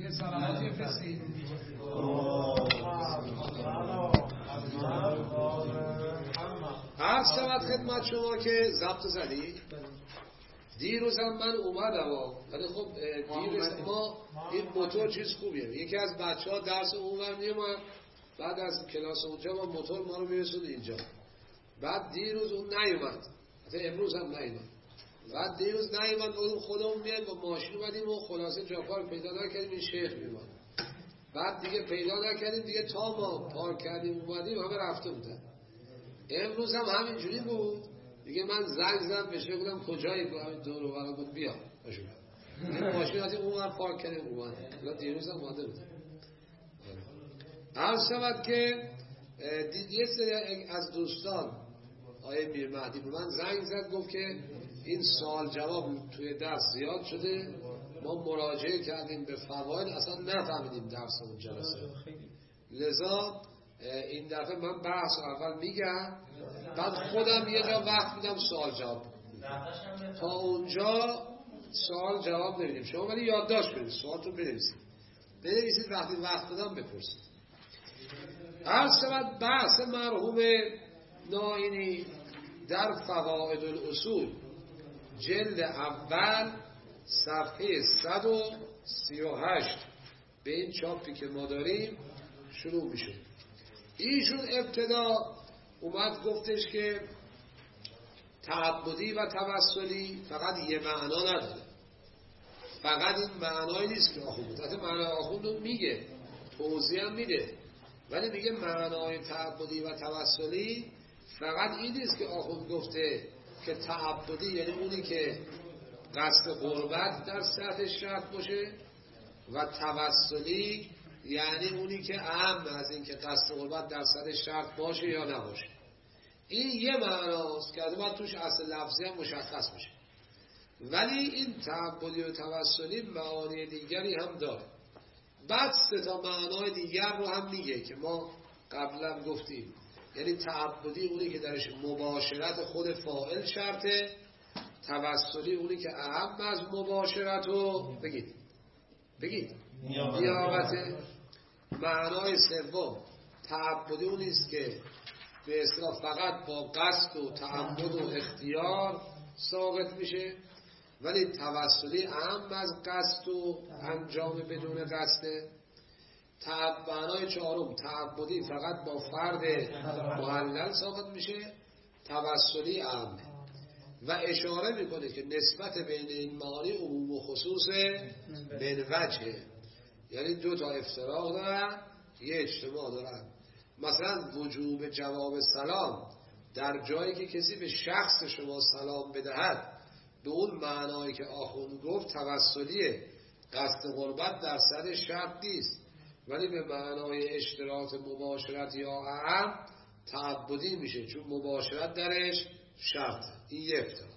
یه سلامتی بفرستید. عرض شود خدمت شما که ضبط زدی دیروزم من اومدم ولی خب دیروز ما این موتور چیز خوبیه. یکی از بچه ها درس اونور میومد، بعد از کلاس اونجا با موتور ما رو میرسون اینجا. بعد دیروز اون نیومد، حتی امروز هم نیومد. بعد دیروز نیومد بودیم خودمون میاد با ماشین اومدیم و خلاصه جاپار پیدا نکردیم، این شیخ میومد. بعد دیگه پیدا نکردیم دیگه، تا ما پارک کردیم اومدیم همه رفته بودن. امروز هم همینجوری بود دیگه. من زنگ زدم بهش گفتم کجایی؟ همین دور و برا. گفت بیا باشو این ماشین از اون پارک کردیم اومد. دیروز هم اومده بود. عرض شود که یه سری از دوستان آیه میر مهدی به من زنگ زد، گفت که این سوال جواب توی درس زیاد شده، ما مراجعه کردیم به فواید اصلا نفهمیدیم درس اون جلسه. لذا این دفعه من بحث اول میگم، بعد خودم یه جا وقت میدم سوال جواب. تا اونجا سوال جواب نمیدیم شما، ولی یادداشت کنید سوالتون بنویسید وقتی وقت بدم بپرسید. عرض شود بحث مرحوم ناینی در فواید الاصول جلد اول صفحه 138 به این چاپی که ما داریم شروع میشه. ایشون ابتدا اومد گفتش که تعبدی و توسلی فقط یه معنا نداره. فقط این معنایی نیست که آخوند حتی معنای آخوند رو میگه، توضیح هم میده، ولی میگه معنای تعبدی و توسلی فقط این نیست که آخوند گفته که تعبدی یعنی اونی که قصد قربت در سطح شرط باشه و توسلی یعنی اونی که اهم از این که قصد قربت در سطح شرط باشه یا نباشه. این یه معناست که از باید توش اصل لفظی هم مشخص بشه. ولی این تعبدی و توسلی معانی دیگری هم داره. بعد سه تا معنای دیگر رو هم میگه که ما قبلا گفتیم. یعنی تعبدی اونی که درش مباشرت خود فاعل شرطه، توسلی اونی که اهم از مباشرت رو بگید نیابته. معنای سوم تعبدی اونی است که به اصطلاح فقط با قصد و تعمد و اختیار ثابت میشه، ولی توسلی اهم از قصد و انجام بدون قصده. معنای چهارم تعبدی فقط با فرد معلل ثابت میشه، توسلی اهمه. و اشاره میکنه که نسبت بین این معانی عموم و خصوص من وجهه، یعنی دو تا افتراق دارن یه اجتماع دارن. مثلا وجوب جواب سلام در جایی که کسی به شخص شما سلام بدهد به اون معنایی که آخوند گفت توسلیه، قصد قربت در سر شرط نیست، ولی به معنای اشتراط مباشرت یا اهم تعبدی میشه چون مباشرت درش شرط. این یه افتراق.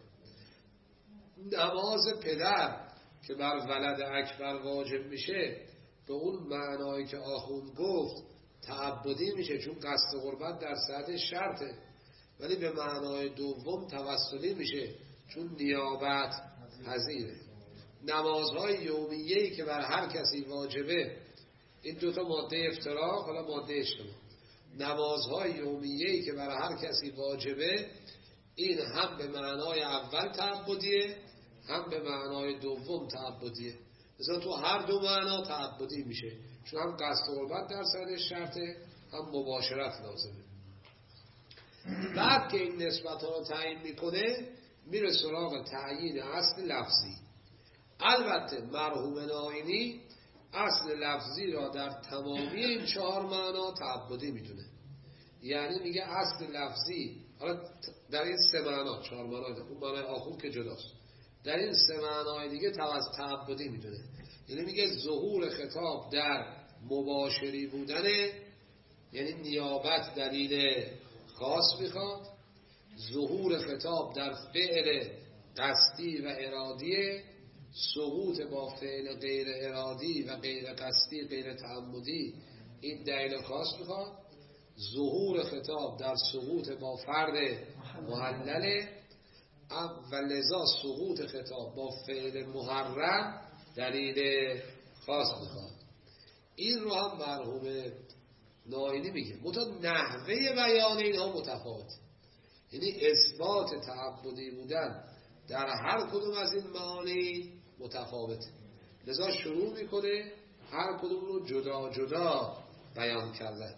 نماز پدر که بر ولد اکبر واجب میشه به اون معنایی که آخوند گفت تعبدی میشه چون قصد قربت در سطح شرطه، ولی به معنای دوم توسلی میشه چون نیابت پذیره. نمازهای یومیه‌ای که بر هر کسی واجبه، این دوتا ماده افتراق، حالا ماده اجتماع. نمازهای یومیه‌ای که بر هر کسی واجبه، این هم به معنای اول تعبدیه هم به معنای دوم تعبدیه. مثلا تو هر دو معنا تعبدی میشه چون هم قصد قربت در سر شرطه هم مباشرت لازمه. بعد که این نسبت ها رو تعیین میکنه میره سراغ تعیین اصل لفظی. البته مرحوم ناینی اصل لفظی را در تمامی این چهار معنا تعبدی میدونه. یعنی میگه اصل لفظی، حالا در این سه معنا، چهار معنا، اون معنای آخوند که جداست، در این سه معنای دیگه تعبدی میدونه. یعنی میگه ظهور خطاب در مباشری بودنه، یعنی نیابت دلیل خاص میخواد. ظهور خطاب در فعل قصدی و ارادی، سقوط با فعل غیر ارادی و غیر قصدی غیر تعمدی، این دلیل خاص میخواد. ظهور خطاب در سقوط با فرد محلله و لذا سقوط خطاب با فعل محرم دلیل خاص میخواد. این رو هم مرحوم نائینی میگه، نحوه بیان اینها متفاوت، یعنی اثبات تعبدی بودن در هر کدوم از این معانی متفاوته. لذا شروع میکنه هر کدوم رو جدا جدا بیان کردن.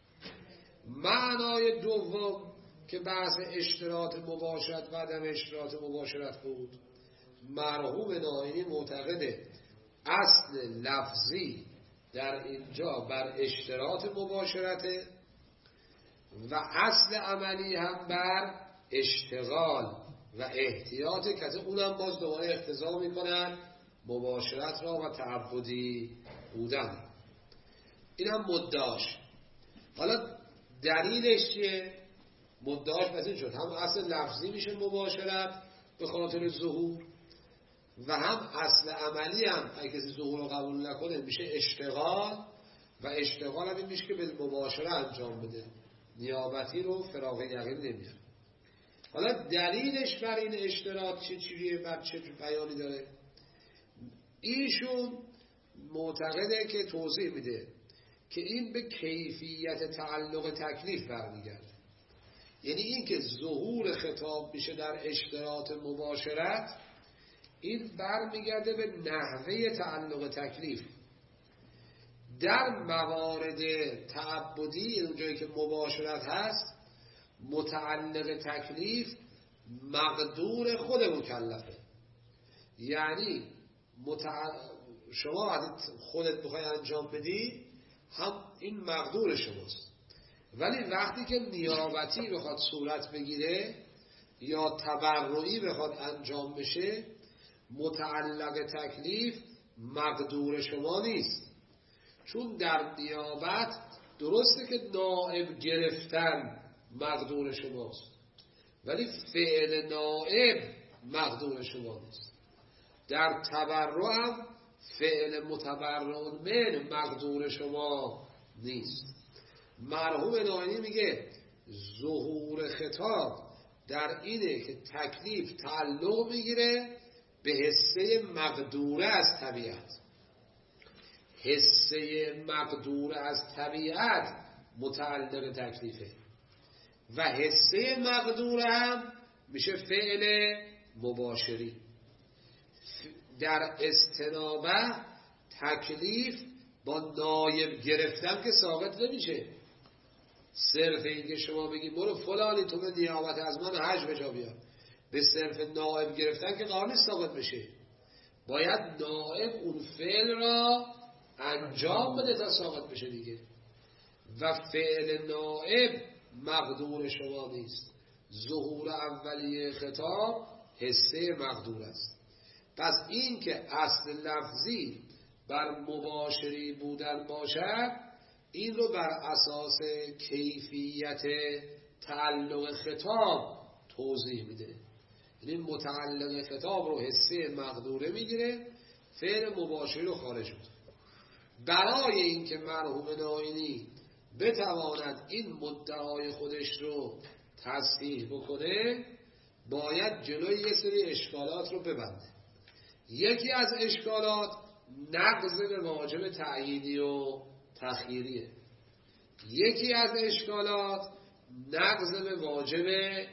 معنای دوم که بحث اشتراط مباشرت و عدم اشتراط مباشرت بود، مرحوم نائینی معتقده اصل لفظی در اینجا بر اشتراط مباشرته و اصل عملی هم بر اشتغال و احتیاط، که اونم باز دوباره اقتضا میکنن مباشرت را و تعبدی بودن. این هم مدعاش. حالا دلیلش چیه؟ مدعاش مثل شد هم اصل لفظی میشه مباشرت به خاطر ظهور، و هم اصل عملی هم اگه کسی ظهور رو قبول نکنه میشه اشتغال، و اشتغال هم این میشه که به مباشره انجام بده، نیابتی رو فراغ یقین نمیاره. حالا دلیلش بر این اشتراط چیه، بر چه بیانی داره؟ ایشون معتقده که توضیح میده که این به کیفیت تعلق تکلیف برمیگرده، یعنی این که ظهور خطاب میشه در اشتراط مباشرت، این برمیگرده به نحوه تعلق تکلیف. در موارد تعبدی اونجایی که مباشرت هست، متعلق تکلیف مقدور خود مکلفه، یعنی شما وقتی خودت بخوای انجام بدی هم این مقدور شماست، ولی وقتی که نیابتی بخواد صورت بگیره یا تبرعی بخواد انجام بشه، متعلق تکلیف مقدور شما نیست. چون در نیابت درسته که نائب گرفتن مقدور شماست، ولی فعل نائب مقدور شما نیست. در تبرع هم فعل متبرع من مقدور شما نیست. مرحوم نائینی میگه ظهور خطاب در اینه که تکلیف تعلق میگیره به حصه مقدوره از طبیعت. حصه مقدوره از طبیعت متعلق تکلیفه و حصه مقدوره هم میشه فعل مباشری. در استنابه تکلیف با نایب گرفتن که ثابت نمیشه. صرف این که شما بگی برو فلانی تو به نیابت از من حج به جا بیار، به صرف نائب گرفتن که قرار نیست ثابت بشه. باید نائب اون فعل را انجام بده تا ثابت بشه دیگه، و فعل نائب مقدور شما نیست. ظهور اولیه خطاب حصه مقدور است. پس این که اصل لفظی بر مباشری بودن باشد، این رو بر اساس کیفیت تعلق خطاب توضیح میده. یعنی متعلق خطاب رو حصه مقدوره میگیره، فعل مباشری رو خارج میده. برای اینکه مرحوم نائینی بتواند این مدعای خودش رو تصحیح بکنه، باید جلوی یه سری اشکالات رو ببنده. یکی از اشکالات نقض به واجب تعیینی و تخییریه. یکی از اشکالات نقض به واجب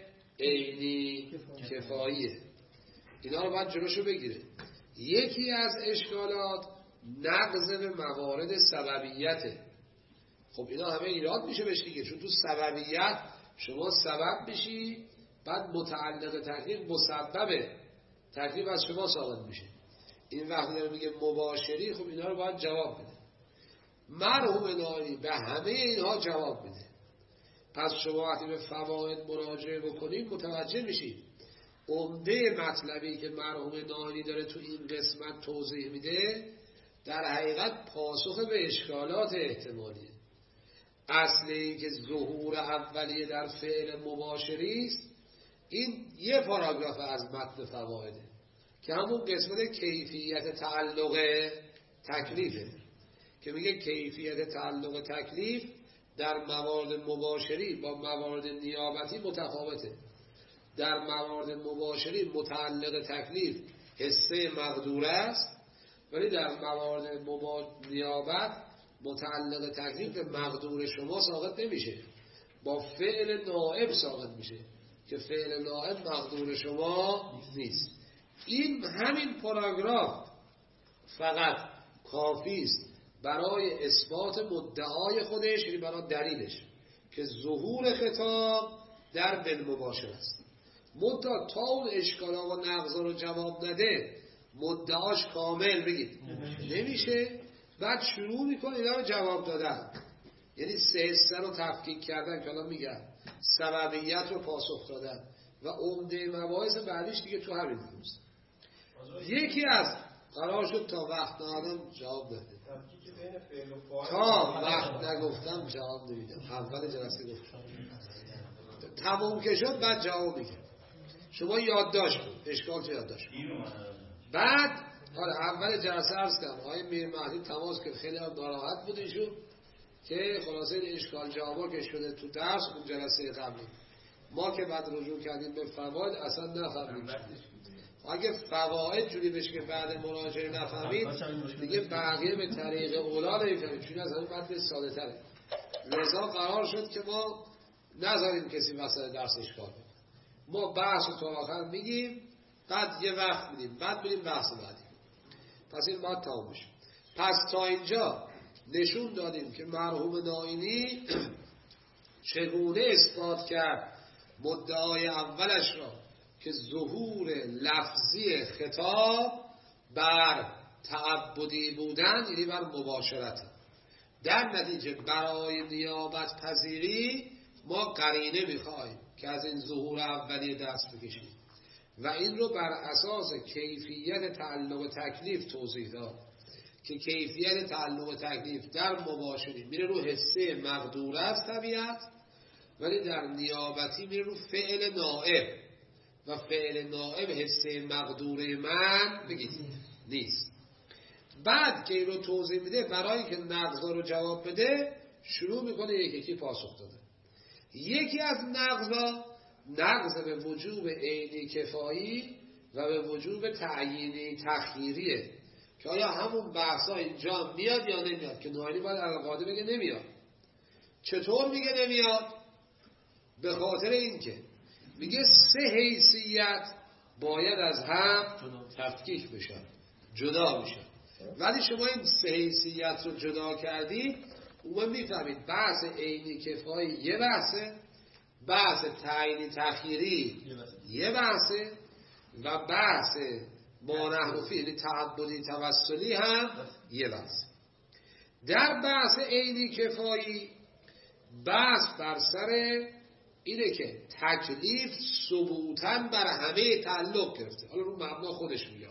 عینی کفاییه. اینا رو باید جلوشو بگیره. یکی از اشکالات نقض به موارد سببیته. خب اینا همه ایراد میشه بهش دیگه، چون تو سببیت شما سبب بشی، بعد متعلق تکلیف مسببه، تکلیف از شما ثابت میشه. این وقتی داره میگه مباشری، خب اینا رو باید جواب بده. مرحوم نائینی به همه اینها جواب میده. پس شما وقتی به فواید مراجعه بکنید متوجه میشید عمده مطلبی که مرحوم نائینی داره تو این قسمت توضیح میده در حقیقت پاسخ به اشکالات احتمالیه. اصل این که ظهور اولیه در فعل مباشری است، این یه پاراگراف از متن فوایده که همون قسمت کیفیت تعلق تکلیفه، که میگه کیفیت تعلق تکلیف در موارد مباشری با موارد نیابتی متفاوته. در موارد مباشری متعلق تکلیف حصه مقدوره است ولی در موارد نیابت متعلق تکلیف به مقدور شما ساقط نمیشه، با فعل نائب ساقط میشه که فعل نائب مقدور شما نیست. این همین پاراگراف فقط کافی است برای اثبات مدعای خودش، یعنی برای دلیلش که ظهور خطاب در بالمباشر است. مدعا تا اون اشکالا و نقضا رو جواب نده مدعاش کامل بگید نمیشه. بعد شروع میکنه اینا رو جواب دادن، یعنی سه رو تفکیک کردن که الان میگن سببیت رو پاسخ دادن و عمده مباحث بعدیش دیگه تو همین روز. یکی از قرار شد تا وقت ندادم جواب بده، تا وقت نگفتم جواب نمیدم. اول جلسه گفتم تموم که شد بعد جواب میگم. شما یادداشت کن، اشکال چه یادداشت کن. بعد اول جلسه عرض کردم آقای میر مهدی تماس کرد، خیلی هم ناراحت بود ایشون که خلاصه این اشکال جوابا که شده تو درس اون جلسه قبلی ما که بعد رجوع کردیم به فواید اصلا نفهمیم. اگه فواید جوری بشه که بعد مراجعه نفهمید دیگه بقیه به طریق اولا نمیفهمید، چون از همین بعد ساده تره. لذا قرار شد که ما نذاریم کسی وسط درس اشکال کنه، ما بحث رو تا آخر میگیم، بعد یه وقت میدیم، بعد بریم بحث بعدی. پس این باید تمام بشه. پس تا اینجا نشون دادیم که مرحوم نائینی چگونه اثبات کرد مدعای اولش را که ظهور لفظی خطاب بر تعبدی بودن، یعنی بر مباشرت. در نتیجه برای نیابت پذیری ما قرینه میخوایم که از این ظهور اولیه دست بکشیم و این رو بر اساس کیفیت تعلق تکلیف توضیح داد که کیفیت تعلق تکلیف در مباشری میره رو حسه مقدور از طبیعت، ولی در نیابتی میره رو فعل نائب و فعل نائب حسه مقدور من بگید نیست. بعد که این رو توضیح میده برای که نقضا رو جواب بده شروع میکنه یکی پاسخ داده. یکی از نقضا نقض به وجوب عینی کفایی و به وجوب تعیینی تخییریه که آیا همون بحثا اینجا میاد یا نمیاد، که نائینی باید القاعده بگه نمیاد. چطور میگه نمیاد؟ به خاطر اینکه میگه سه حیثیت باید از هم تفکیک بشن، جدا بشن. ولی شما این سه حیثیت رو جدا کردید اون میفهمید بحث عینی کفایی یه بحثه، بحث تعیینی تخییری یه بحثه و بحث مانحنفی یعنی تعبدی توسلی هم یه بحثه. در بحث عینی کفایی بحث بر سر اینه که تکلیف ثبوتاً بر همه تعلق گرفته. حالا رو مبنا خودش میگه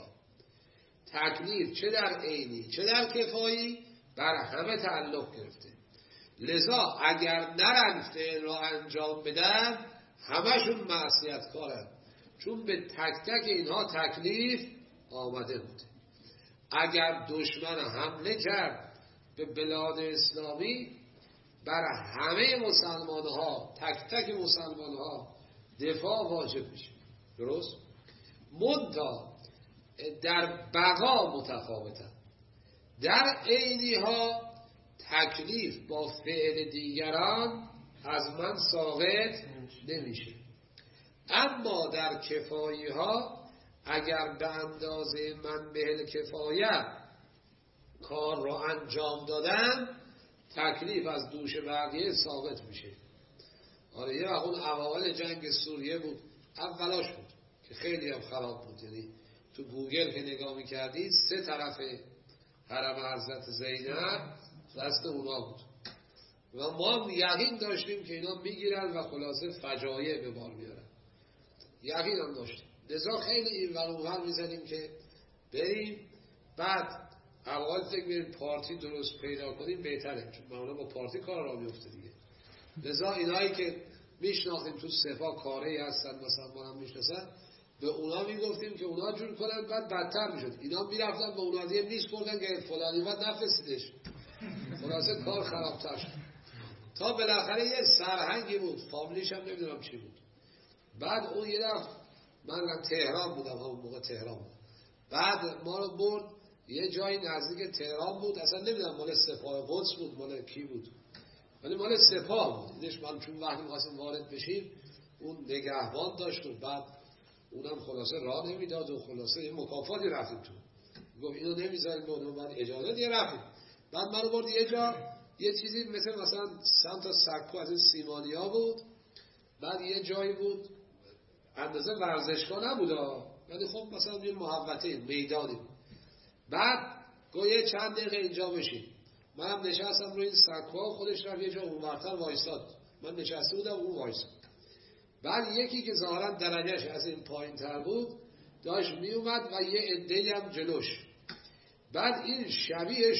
تکلیف چه در عینی چه در کفایی بر همه تعلق گرفته. لذا اگر نرن فعل رو انجام بدن همشون معصیت کارن، چون به تک تک اینها تکلیف آمده بوده. اگر دشمن حمله کرد به بلاد اسلامی بر همه مسلمان ها تک تک مسلمان ها دفاع واجب میشه، درست؟ منتها در بقا متفاوتن. در عینی ها تکلیف با فعل دیگران از من ساقط نمیشه، اما در کفایی ها اگر به اندازه من به کفایت کار رو انجام دادن تکلیف از دوش بقیه ساقط میشه. آره یه وقت اون اوائل جنگ سوریه بود، اولاش بود که خیلی هم خراب بود، یعنی تو گوگل که نگاه میکردی 3 طرف حرم حضرت زینب دست اونا بود و ما یقین داشتیم که اینا میگیرن و خلاصه فجایع به بار میارن، یقین هم داشتیم. لذا خیلی این ولوهر میزنیم که بریم بعد اول فکر بریم پارتی درست پیدا کنیم بهتره، چون معمولا با پارتی کار را میفته دیگه. لذا اینایی که میشناختیم تو سپاه کاری هستن مثلا ما هم میشناسن به اونا میگفتیم که اونا جور کنن، بعد بدتر میشد اینا میرفتن به اونا دیگه نیست کردن که فلانی بعد نفرستیدش، خلاصه کار خرابتر شد. تا بالاخره یه سرهنگی بود فامیلیش هم نمیدونم چی بود. بعد اون یه دفعه من تهران بودم، همون موقع تهران بود، بعد ما رو برد یه جایی نزدیک تهران بود، اصلا نمیدونم مال سپاه قدس بود مال کی بود، ولی مال سپاه بود. اینش من چون وقتی می‌خواستیم وارد بشیم اون نگهبان داشت و بعد اونم خلاصه راه نمیداد و خلاصه یه مکافاتی رفتیم تو، گفت اینو نمیذاریم به اون بعد اجازه دیگه رفتیم. بعد منو برد یه جا یه چیزی مثلا سمت سکو از این سیمانیا بود، بعد یه جایی بود اندازه ورزشگاه نبود ولی خب مثلا یه محوطه میدانی. بعد گویه چند دقیقه اینجا بشین، منم نشستم روی این سکوها، خودش رفت یه جا اونورتر وایستاد، من نشسته بودم اون وایستاد. بعد یکی که ظاهرا درجهش از این پایین تر بود داشت می اومد و یه عده‌ای هم جلوش. بعد این شبیه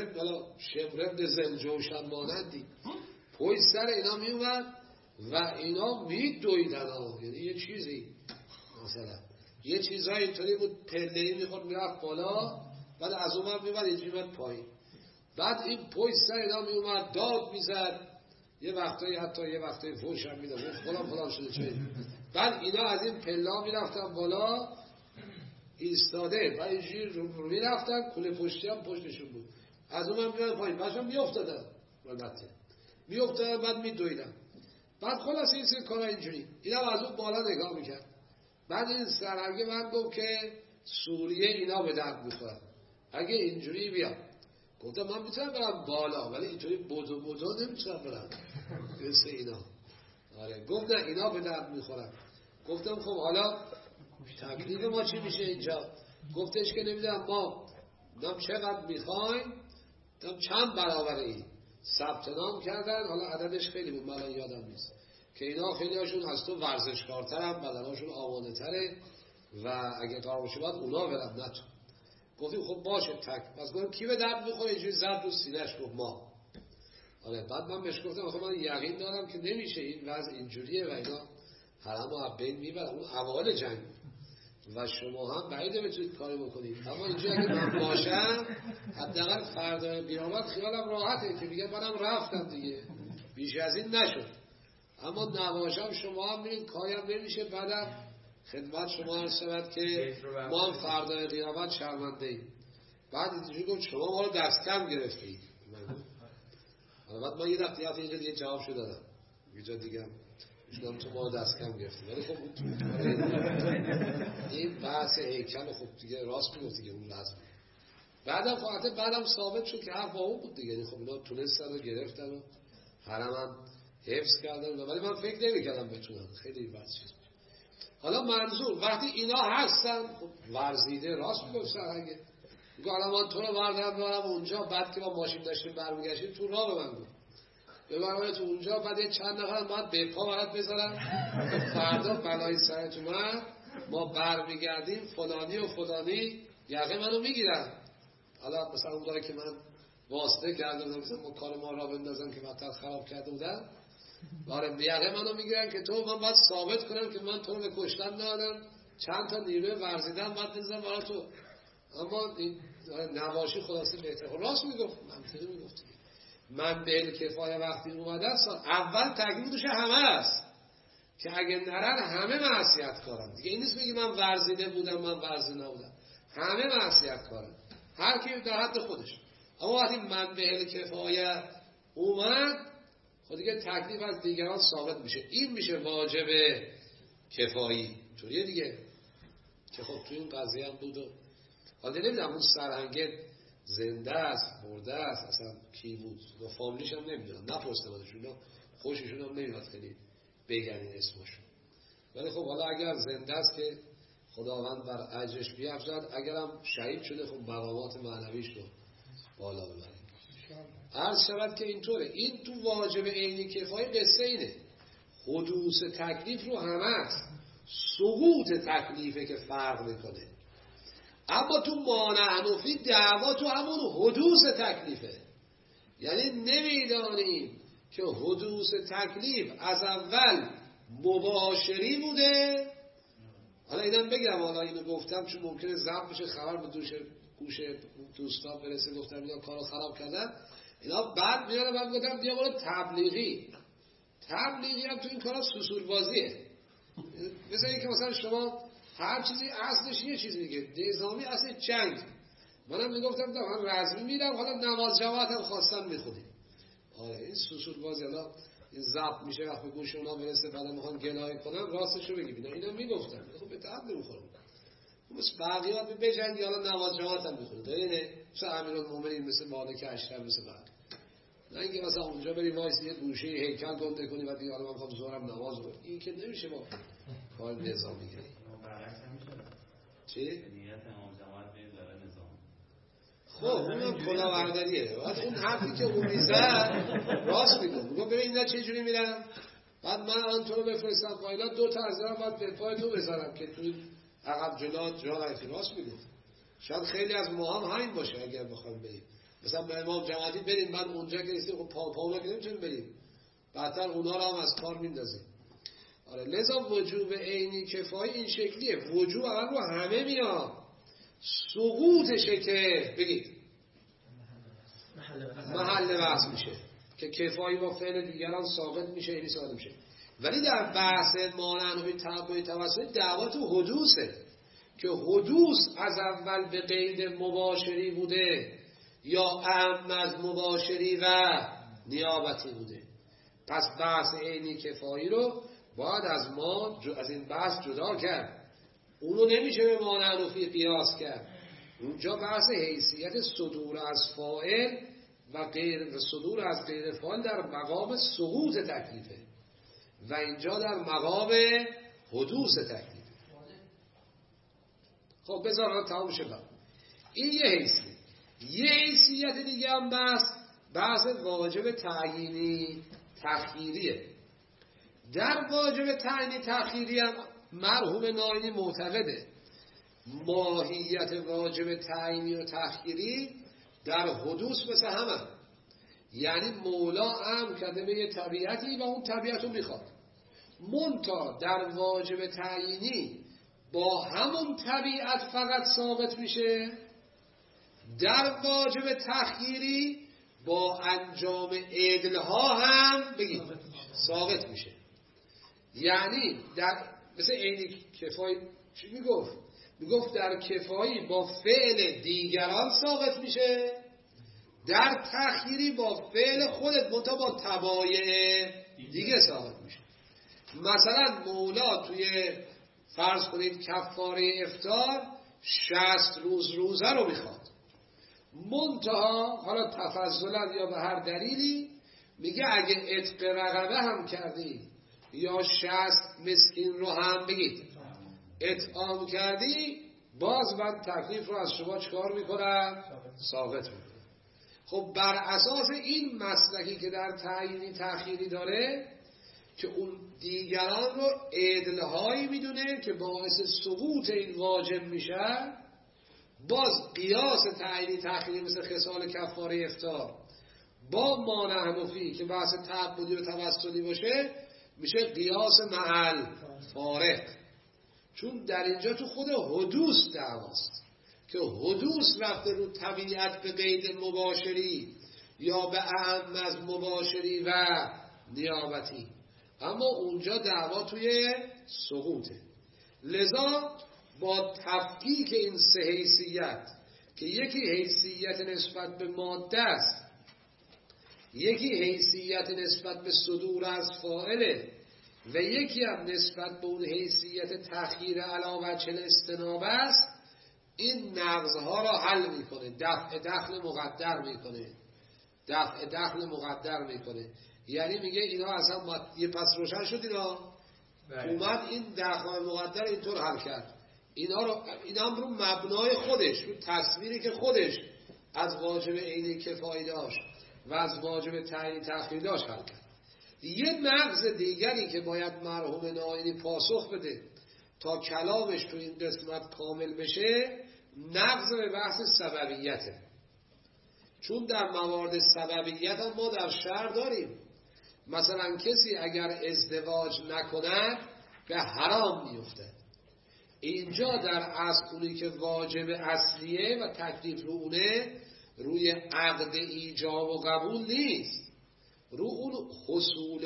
شمرد زلجوشن مانندی پشت سر اینا می اومد و اینا می دویدن یعنی یه چیزی مثلا یه چیزای اینطوری بود، پله‌ای میخورد میرفت بالا، بعد از اون ور میومد اینجوری میاد پایین. بعد این پشت سر اینا می اومد داد میزد، یه وقتایی حتی یه وقتایی فوش هم میداد فلان شده چه. بعد اینا از این پلا میرفتن بالا ایستاده و اینجوری رو میرفتن، کوله پشتی هم پشتشون بود، از اون هم میرفتن پایین، بعدش هم میافتادن، البته میافتادن بعد میدویدن. بعد خلاص این سری کارا اینجوری اینا از اون بالا نگاه میکرد. بعد این سرهنگ من گفت که سوریه اینا به درد میخورن اگه اینجوری بیاد. گفتم من میتونم برم بالا ولی اینطوری بودو نمیتونم برم مثل اینا. آره گفت نه اینا به درد میخورن. گفتم خب حالا تکلیف ما چی میشه اینجا؟ گفتش که نمیدونم ما چقدر میخوایم، چند برابر این ثبت نام کردن، حالا عددش خیلی بود من یادم نیست، که اینا خیلی هاشون از تو ورزشکارترن، بدنهاشون آماده تره و اگه کار باشه باید اونا برن نه تو. گفتیم خب باشه پس گفتم کی به درد میخوره؟ اینجوری زد رو سینه‌اش گفت ما. آره بعد من بهش گفتم خب من یقین دارم که نمیشه این وضع اینجوریه و اینا حرمو از بین میبرن، اون اوایل جنگ و شما هم بعیده بتونید کاری بکنید، اما اینجا اگه من باشم حداقل فردا بیامد خیالم راحته که میگم منم رفتم دیگه، بیش از این نشد. اما نباشم شما هم میرین کاری هم نمیشه، بعدم خدمت شما عرض شود که ما هم فردا قیامت شرمنده ایم. بعد اینجوری گفت شما ما رو دست کم گرفتید. بعد من یه دفعه اینجا دیگه جواب شو دادم یه جا دیگه شدم تو ما رو دست کم گرفتید، ولی خب این بحث هیکل خب دیگه راست میگفت دیگه اون لازم. بعدم ثابت شد که حق با اون بود دیگه، خب اینا تونستن و گرفتن و حرمم حفظ کردن، ولی من فکر نمی‌کردم بتونن، خیلی بد چیز. حالا منظور وقتی اینا هستن خب ورزیده، راست میگفت سرهنگه، میگه حالا من تو رو بردارم اونجا، بعد که ما ماشین داشتیم برمیگشتیم تو راه به من گفت ببرم تو اونجا، بعد یه چند نفر باید به پا برات بذارم فردا بلای سرت اومد ما برمیگردیم فلانی و فلانی یقه منو میگیرن. حالا مثلا اون داره که من واسطه کرده بودم مثلا ما کار ما را بندازم که بدتر خراب کرده بودم، آره یقه منو میگیرن که تو من باید ثابت کنم که من تو رو به کشتن دادم، چند تا نیروی ورزیدن باید بزنم برای تو. اما این نواشی خلاصه بهتر راست میگفت، منطقی میگفت. من به کفایه وقتی اومده است اول تکلیفش همه است که اگه نرن همه معصیت کارن دیگه. این نیست میگه من ورزیده بودم من ورزیده نبودم، همه معصیت کارن هر کی در حد خودش. اما وقتی من به کفایه اومد خود دیگه تکلیف از دیگران ثابت میشه، این میشه واجب کفایی. طوریه دیگه که خب تو این قضیه هم بود و حالا نمیدونم اون سرهنگه زنده است مرده است اصلا کی بود و فامیلیش هم نمیدونم، نپرسیدم ازشون، خوششون هم نمیاد خیلی بگن این اسمشون، ولی خب حالا اگر زنده است که خداوند بر اجرش بیافزاید، اگرم شهید شده خب مقامات معنویش رو بالا ببرید. عرض شود که اینطوره، این تو واجب عینی کفایه قصه اینه، حدوث تکلیف رو همه است، سقوط تکلیفه که فرق میکنه. اما تو مانعنفی دعوا تو همون حدوث تکلیفه، یعنی نمیدانیم که حدوث تکلیف از اول مباشری بوده. حالا اینم بگم، حالا اینو گفتم چون ممکنه ضبط بشه خبر به گوش دوستان برسه، گفتم اینا کارو خراب کردن، اینا بعد میاد من گفتم بیا بالا تبلیغی هم تو این کارا سوسول بازیه. مثلا اینکه مثلا شما هر چیزی اصلش یه چیز میگه، نظامی اصل جنگ، منم میگفتم من رزمی میرم، حالا نماز جماعت هم خواستم میخونیم. آره این سوسول بازی حالا این ضبط میشه وقتی گوش اونا برسه بعدا میخوان گلایه کنن راستشو بگیم. اینا میگفتن خب به تعب نمیخورم. مثل بقیات بجنگی حالا نماز جماعت هم میخونه. داره مثل امیرالمومنین، مثل مالک اشتر، مثل بعد. نه اینکه مثلا اونجا بریم وایس یه گوشه هیکل گنده کنی و دیگه حالا من میخوام ظهرم نماز رو. این که نمیشه با کار نظام میگیری. چی؟ نیت امام جماعت به داره نظام. خب اونم کلاهبرداریه. بعد اون حرفی که اون میزد راست میگه. میگم ببین اینا چه جوری میرن؟ بعد من الان تو رو بفرستم پایلا 2 تا از دارم بعد به پای تو بذارم که تو عقب جلو جا رفتی. راست میگه. شاید خیلی از ما هم همین باشه اگر بخوایم بریم. مثلا به امام جماعتی بریم بعد اونجا که رسیدیم خب پاولا که نمیتونیم بریم. بعدتر اونا رو هم از کار میندازیم. آره لذا وجوب عینی کفایی این شکلیه. وجوب اول رو همه میاد. سقوطشه که بگید محل بحث میشه که کفایی با فعل دیگران ساقط میشه، یعنی ساقط میشه. ولی در بحث مانع تعبد توسلی دعوا تو حدوثه که حدوث از اول به قید مباشری بوده یا اعم از مباشری و نیابتی بوده. پس بحث عینی کفایی رو باید از این بحث جدا کرد. اونو نمیشه به مانع قیاس کرد. اونجا بحث حیثیت صدور از فاعل و صدور از غیر فاعل در مقام سقوط تکلیفه و اینجا در مقام حدوث تکلیفه. خب بذار تمام شد. این یه حیثیت. یه حیثیت دیگه هم بحث واجب تعیینی تخییریه. در واجب تعیینی تخییری هم مرحوم ناینی معتقده ماهیت واجب تعیینی و تخییری در حدوث مثل همه. یعنی مولا امر کرده به یه طبیعتی و اون طبیعت رو میخواد. منتها در واجب تعیینی با همون طبیعت فقط ثابت میشه. در واجب تخییری با انجام عدلها هم بگید ثابت میشه. یعنی در مثل عینی کفایی چی میگفت؟ میگفت در کفایی با فعل دیگران ثابت میشه، در تخییری با فعل خودت منتها با تبایع دیگه ثابت میشه. مثلا مولا توی فرض کنید کفاره افطار 60 روزه رو میخواد، منتها حالا تفضلا یا به هر دلیلی میگه اگه عتق رقبه هم کردی یا 60 مسکین رو هم بگید اطعام کردی، باز من تکلیف رو از شما چکار میکنم؟ ثابت میکنم. خب بر اساس این مسلکی که در تعیینی تأخیری داره که اون دیگران رو عدلهایی میدونه که باعث سقوط این واجب میشه، باز قیاس تعیینی تأخیری مثل خصال کفاره افطار با مانع حنفی که بحث تعبدی و توسلی باشه میشه قیاس محل فارق. چون در اینجا تو خود حدوث دعواست که حدوث رفته رو طبیعت به قید مباشری یا به اعم از مباشری و نیابتی، اما اونجا دعوا توی سقوطه. لذا با تفکیک این سه حیثیت که یکی حیثیت نسبت به ماده است، یکی حیثیت نسبت به صدور از فاعله و یکی هم نسبت به اون حیثیت تخییر علی وجه الاستنابه است، این نقضها را حل میکنه، دفع دخل مقدر میکنه. یعنی میگه اینا اصلا یه پس روشن شد، اومد این دخل مقدر اینطور حل کرد. اینا هم رو مبنای خودش، رو تصویری که خودش از واجب عینی کفایی داشت و از واجب تعیین تأخیر داشت حل کرد. یه نقض دیگری که باید مرحوم ناینی پاسخ بده تا کلامش تو این قسمت کامل بشه، نقض به بحث سببیته. چون در موارد سببیت هم ما در شرع داریم. مثلا کسی اگر ازدواج نکند به حرام میفته. اینجا در اصل اونی که واجب اصلیه و تکلیف رو اونه روی عقد ایجاب و قبول نیست، رو اون حصول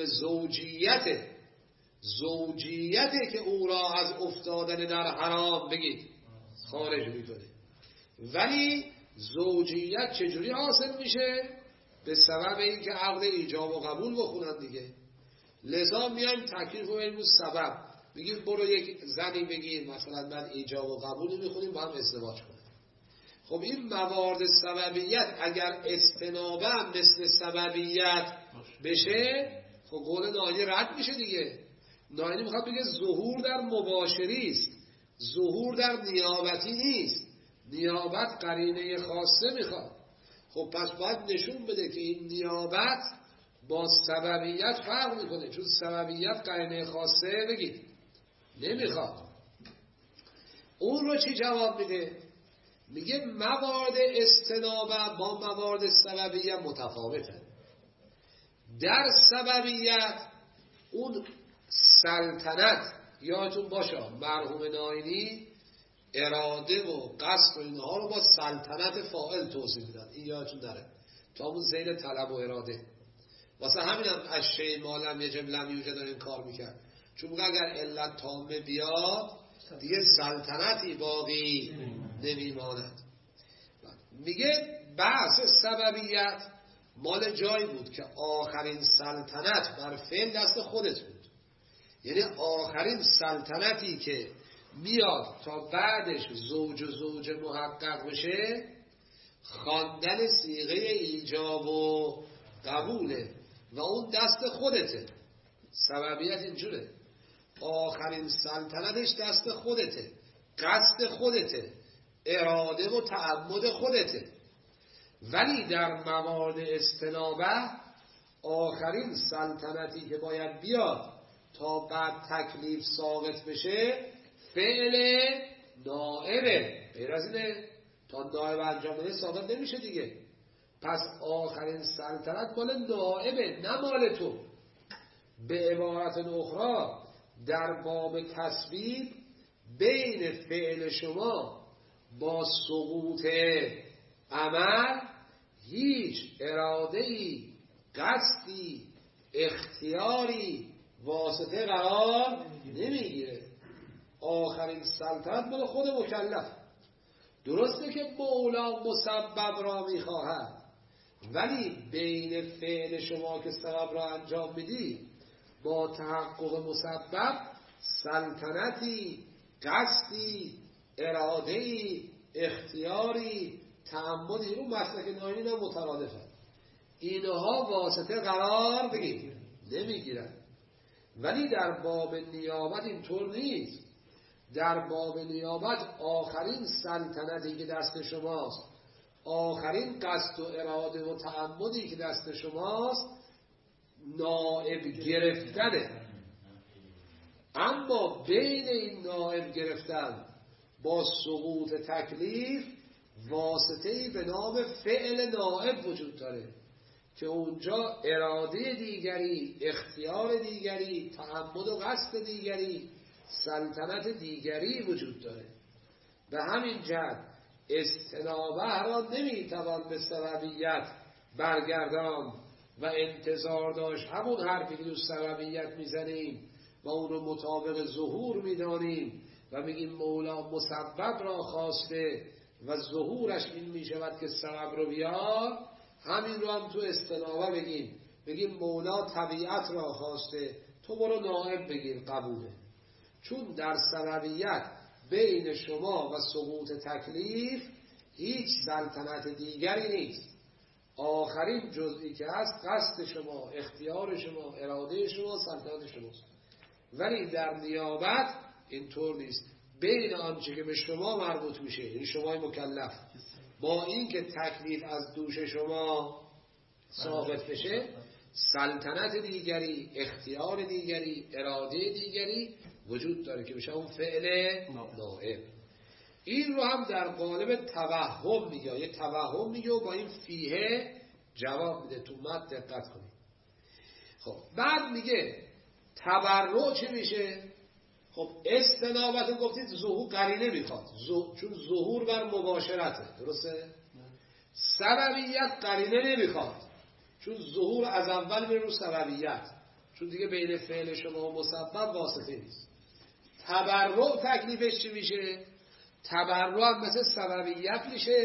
زوجیته که او را از افتادن در حرام بگید خارج میکنه. ولی زوجیت چجوری حاصل میشه؟ به سبب اینکه عقد ایجاب و قبول بخونن دیگه. لذا میایم تکلیف و علم سبب بگیم برو یک زنی بگیر مثلا من ایجاب و قبول میخونیم با هم ازدواج کنیم. خب این موارد سببیت اگر استنابه هم مثل سببیت بشه خب قول ناینی رد میشه دیگه. ناینی میخواد بگه ظهور در مباشری است، ظهور در نیابتی نیست. نیابت قرینه خاصه میخواد. خب پس باید نشون بده که این نیابت با سببیت فرق میکنه، چون سببیت قرینه خاصه بگید نمیخواد. اون رو چی جواب میده؟ میگه موارد استنابه با موارد سببیت متفاوته. در سببیت اون سلطنت، یادتون باشه مرحوم ناینی اراده و قصد و اینها رو با سلطنت فاعل توصیف میدن، این یادتون نره، تا اون زیر طلب و اراده. واسه همینم از شی ما لم یجب لم یوجد این کار میکرد، چون اگر علت تامه بیاد دیگه سلطنتی باقی نمیماند. میگه بحث سببیت مال جایی بود که آخرین سلطنت بر فعل دست خودت بود، یعنی آخرین سلطنتی که میاد تا بعدش زوج و زوج محقق بشه خواندن صیغه ایجاب و قبوله و اون دست خودته. سببیت اینجوره، آخرین سلطنتش دست خودته، قصد خودته، اراده و تعمد خودته. ولی در موارد استنابه آخرین سلطنتی که باید بیاد تا بعد تکلیف ساقط بشه فعل نائبه. غیر از اینه، تا نائب انجام بده ساقط نمیشه دیگه. پس آخرین سلطنت مال نائبه نه مال تو. به عبارت اخرى در باب تسبیب بین فعل شما با سقوط عمل هیچ اراده‌ای، قصدی، اختیاری واسطه قرار نمیگیره. آخرین سلطنت مال خود مکلف. درسته که مولا مسبب را میخواهد، ولی بین فعل شما که سبب را انجام میدی با تحقق مسبب سلطنتی، قصدی، اراده‌ای، اختیاری، تعمدی، اون مسلک ناینی هم مترادفه، اینها واسطه قرار بگیر نمیگیرن. ولی در باب نیابت اینطور نیست. در باب نیابت آخرین سلطنتی که دست شماست، آخرین قصد و اراده و تعمدی که دست شماست نائب گرفتنه. اما بین این نائب گرفتن با سقوط تکلیف واسطه‌ای به نام فعل نائب وجود داره که اونجا اراده دیگری، اختیار دیگری، تعمد و قصد دیگری، سلطنت دیگری وجود داره. به همین جهت استنابه را نمیتوان به سببیت برگردان و انتظار داشت همون حرفی که تو سببیت میزنیم و اون رو مطابق ظهور میدانیم و میگیم مولا مسبب را خواسته و ظهورش این میشود که سبب رو بیار، همین رو هم تو استنابه بگیم مولا طبیعت را خواسته تو برو نائب بگیر قبوله. چون در سببیت بین شما و سقوط تکلیف هیچ سلطنت دیگری نیست. آخرین جزئی که هست قصد شما، اختیار شما، اراده شما، سلطنت شماست. ولی در نیابت اینطور نیست. بین آنچه که به شما مربوط میشه، یعنی شمای مکلف، با این که تکلیف از دوش شما ثابت بشه، سلطنت دیگری، اختیار دیگری، اراده دیگری وجود داره که بشه اون فعل نائب. این رو هم در قالب توهم میگه، یه توهم میگه و با این فیه جواب میده. تو متن دقت کنید. خب بعد میگه تبرع چه میشه؟ خب استنابت گفتید ظهور قرینه میخواد، چون ظهور بر مباشرته، درسته؟ سببیت قرینه نمیخواد، چون ظهور از اول میره رو سببیت، چون دیگه بین فعل شما و مسبب واسطه نیست. تبرع تکلیفش چی میشه؟ تبرع هم مثل سببیت میشه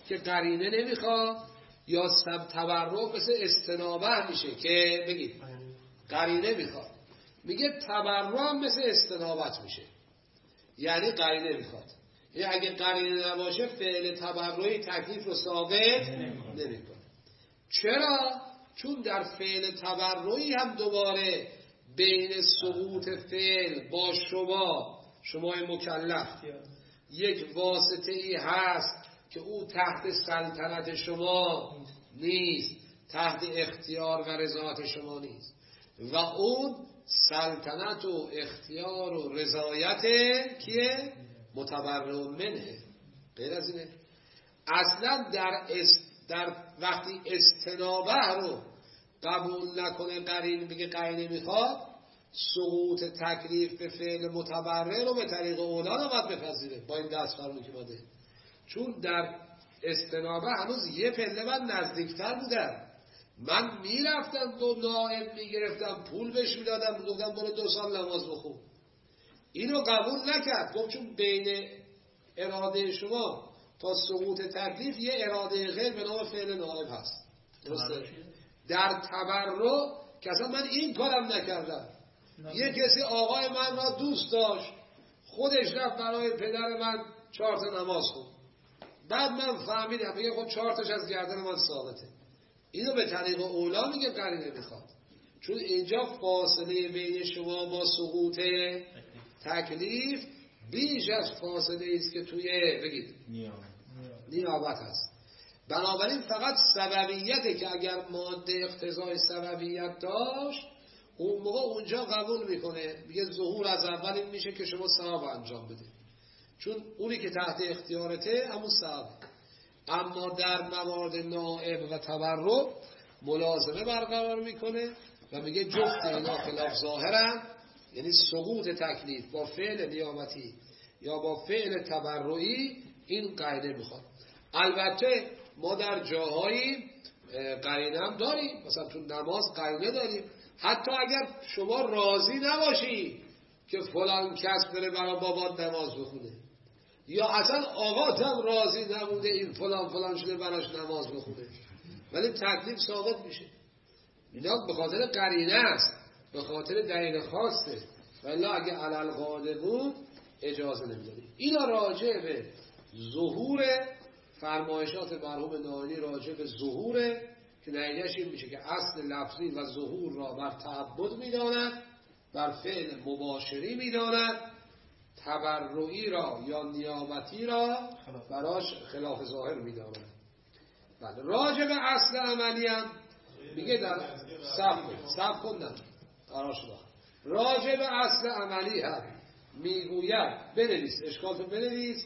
که قرینه نمیخواد، یا تبرع مثل استنابه میشه که بگید قرینه میخواد. میگه تبرع مثل استنابت میشه، یعنی قرینه میخواد. یعنی اگه قرینه نباشه فعل تبرعی تکلیف رو ثابت نمیکنه. چرا؟ چون در فعل تبرعی هم دوباره بین سقوط فعل با شمای مکلف یک واسطه ای هست که او تحت سلطنت شما نیست، تحت اختیار و رضایت شما نیست، و اون سلطنت و اختیار و رضایت کیه؟ متبرع منه. غیر از اینه. اصلا در وقتی استنابه رو قبول نکنه قرین، بگه قرینه میخواد، سقوط تکلیف به فعل متبرع رو به طریق اولا نباید بپذیره با این دست فرمون که باده. چون در استنابه هنوز یه پله من نزدیکتر بودم، من میرفتم دو نائب میگرفتم پول بهش میدادم میگفتم برو 2 سال نماز بخون. اینو قبول نکرد، گفت چون بین اراده شما تا سقوط تکلیف یه اراده غیر به نام فعل نائب هست. درسته؟ در تبرع که اصلا من این کارم نکردم، یه کسی آقای من را دوست داشت، خودش رفت برای پدر من 4 تا نماز خوند، بعد من فهمیدم میگه خب 4 تاش از گردن من ثابته. اینو به طریق اولا میگه قرینه میخواد، چون اینجا فاصله بین شما با سقوط تکلیف بیش از فاصله است که توی بگید نیابت هست. بنابراین فقط سببیته که اگر ماده اقتضای سببیت داشت اون موقع اونجا قبول میکنه، میگه ظهور از اول این میشه که شما ثواب انجام بده، چون اونی که تحت اختیارته همون ثواب. اما در موارد نائب و تبرع ملازمه برقرار میکنه و میگه جفت اینا خلاف ظاهرن، یعنی سقوط تکلیف با فعل نیابتی یا با فعل تبرعی این قاعده میخواد. البته ما در جاهایی قرینه هم داریم، مثلا تو نماز قرینه داریم، حتی اگر شما راضی نباشی که فلان کس بره برای بابات نماز بخونه، یا اصلا آقات هم راضی نبوده این فلان شده براش نماز بخونه، ولی تکلیف ثابت میشه. اینا به خاطر قرینه است، به خاطر دلیل خاصه، ولی اگه علل قاعده بود اجازه نمیدادیم. اینا راجع به ظهور فرمایشات مرحوم نائینی، راجع به ظهوره که نتیجهش این میشه که اصل لفظی و ظهور را بر تعبد میداند، بر فعل مباشری میداند، تبرعی را یا نیابتی را براش خلاف ظاهر میداند. بله، راجع به اصل عملی هم میگه در سب خوندن قرار شده. راجع به اصل عملی هم میگوید، بنویس اشکالتو بنویس،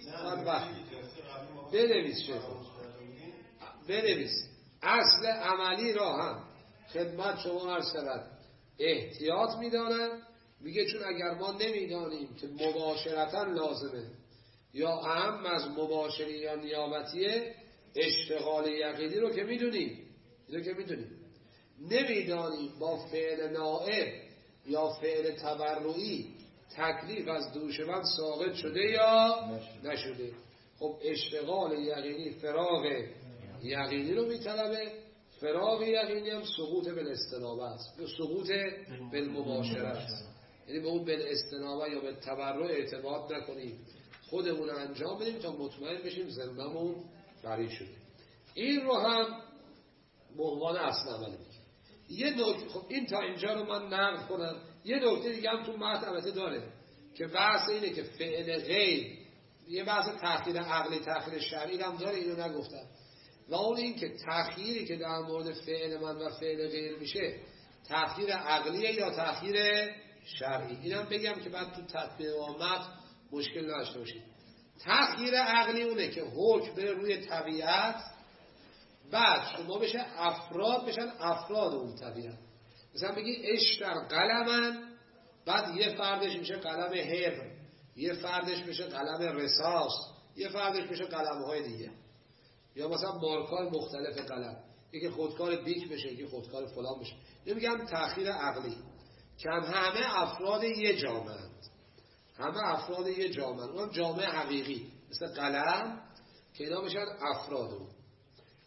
بنویس اصل عملی را هم خدمت شما عرض شود احتیاط میدانند. میگه چون اگر ما نمیدانیم که مباشرتا لازمه یا اهم از مباشری یا نیابتیه، اشتغال یقینی رو که میدونیم، نمیدانیم با فعل نائب یا فعل تبرعی تکلیف از دوش من ساقط شده یا نشده. خب اشتغال یقینی فراغ یقینی رو میطلبه، فراغ یقینی هم سقوط بالاستنابه است، سقوط بالمباشره است. یعنی به اون بالاستنابه یا به تبرع اعتماد نکنیم، خودمون انجام بدیم تا مطمئن بشیم ذممون بری شده. این رو هم به عنوان اصل عملی میگه. یه نکته، خب این تا اینجا رو من نقل کنم. یه نکته دیگه هم تو متن البته داره که بحث اینه که فعل غیر، یه بحث تأخیر عقلی تأخیر شرعی هم داره، اینو نگفتم. و اون این که تأخیری که در مورد فعل من و فعل غیر میشه تأخیر عقلیه یا تأخیر شرعی. اینم بگم که بعد تو تطبیق آمد مشکل نداشته باشید. تأخیر عقلی اونه که حکم بره روی طبیعت، بعد شما بشه افراد بشن افراد اون طبیعت. مثلا بگی اشتر قلمن، بعد یه فردش میشه قلم حبر، یه فردش میشه قلم رصاص، یه فردش میشه قلم‌های دیگه، یا مثلا مارک‌های مختلف قلم، یکی خودکار بیک بشه، یکی خودکار فلان بشه. نمیگم تأخیر عقلی که همه افراد یه جامعه هست، همه افراد یه جامعه، اونم جامعه حقیقی مثل قلم که اینا بشن افراد اون.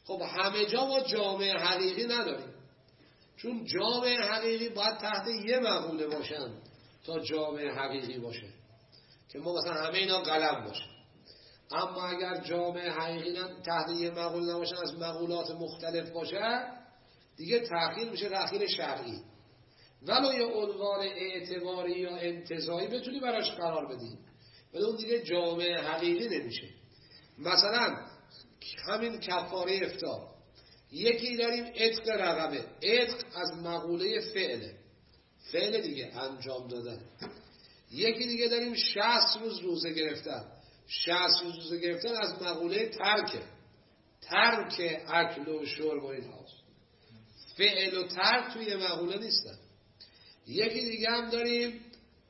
خب همه جا ما جامعه حقیقی نداریم، چون جامعه حقیقی باید تحت یه مقوله باشن تا جامعه حقیقی باشه، که ما مثلا همه اینا قلم باشه. اما اگر جامعه حقیقی تحت یه مقوله نباشن، از مقولات مختلف باشه، دیگه تأخیر میشه تأخیر شرعی. ولو یه عنوان اعتباری یا انتزاعی بتونی براش قرار بدی، ولی اون دیگه جامعه حقیقی نمیشه. مثلا همین کفاره افطار، یکی داریم عتق رقبه. عتق از مقوله فعل دیگه، انجام دادن. یکی دیگه داریم 60 روز روزه گرفتن. 60 روز روزه گرفتن از مقوله ترک اکل و شرب و اینهاست. فعل و ترک توی مقوله نیستن. یکی دیگه هم داریم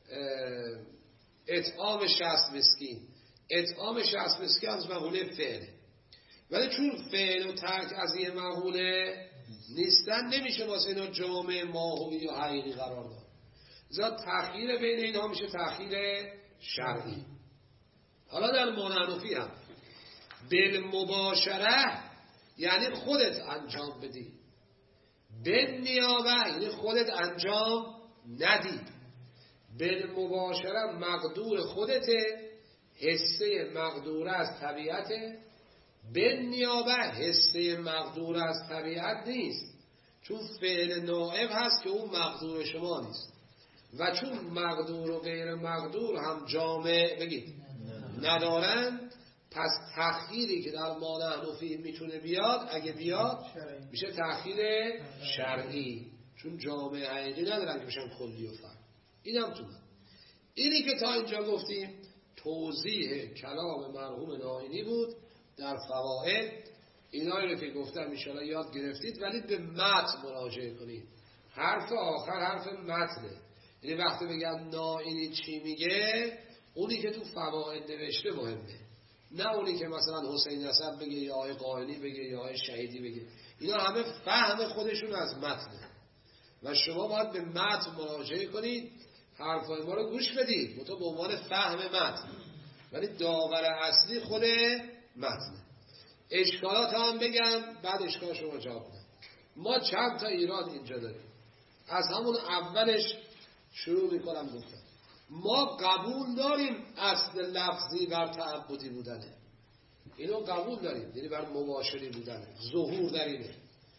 اطعام 60 مسکین. اطعام 60 مسکین از مقوله فعله، ولی چون فعل و ترک از یه مقوله نیستن، نمیشه واسه اینا جامعه ماهوی یا حقیقی قرار داد. زیاد تأخیر بین اینها میشه تأخیر شرعی. حالا در مانعنفی هم بالمباشره یعنی خودت انجام بدی، بالنیابه یعنی خودت انجام ندی. بالمباشره مقدور خودته، حصه مقدور از طبیعته. بالنیابه حصه مقدور از طبیعت نیست، چون فعل نائب هست که اون مقدور شما نیست، و چون مقدور و غیر مقدور هم جامع ندارن، پس تأخیری که در مانعنفی میتونه بیاد، اگه بیاد میشه تأخیر شرعی، چون جامع حقیقی ندارن که بشن کلی و فرد. این هم اینی که تا اینجا گفتیم توضیح کلام مرحوم نائینی بود در فوائد. اینایی رو که گفتم انشاءالله یاد گرفتید، ولی به متن مراجعه کنید. حرف آخر حرف متنه، یعنی وقتی بگن نائینی چی میگه، اونی که تو فوائد نوشته مهمه، نه اونی که مثلا حسین نسب بگه یا آقای قائنی بگه یا آقای شهیدی بگه. اینا همه فهم خودشون از متنه و شما باید به متن مراجعه کنید، حرفای ما رو گوش بدید به عنوان فهم متن، ولی داور اصلی خود متنه. اشکالات هم بگم، بعد اشکال شما جواب بدم. ما چند تا ایراد اینجا داریم. از همون اولش شروع میکنم گفتم ما قبول داریم اصل لفظی بر تعبدی بودنه، اینو قبول داریم، یعنی بر مباشری بودنه، ظهور در اینه.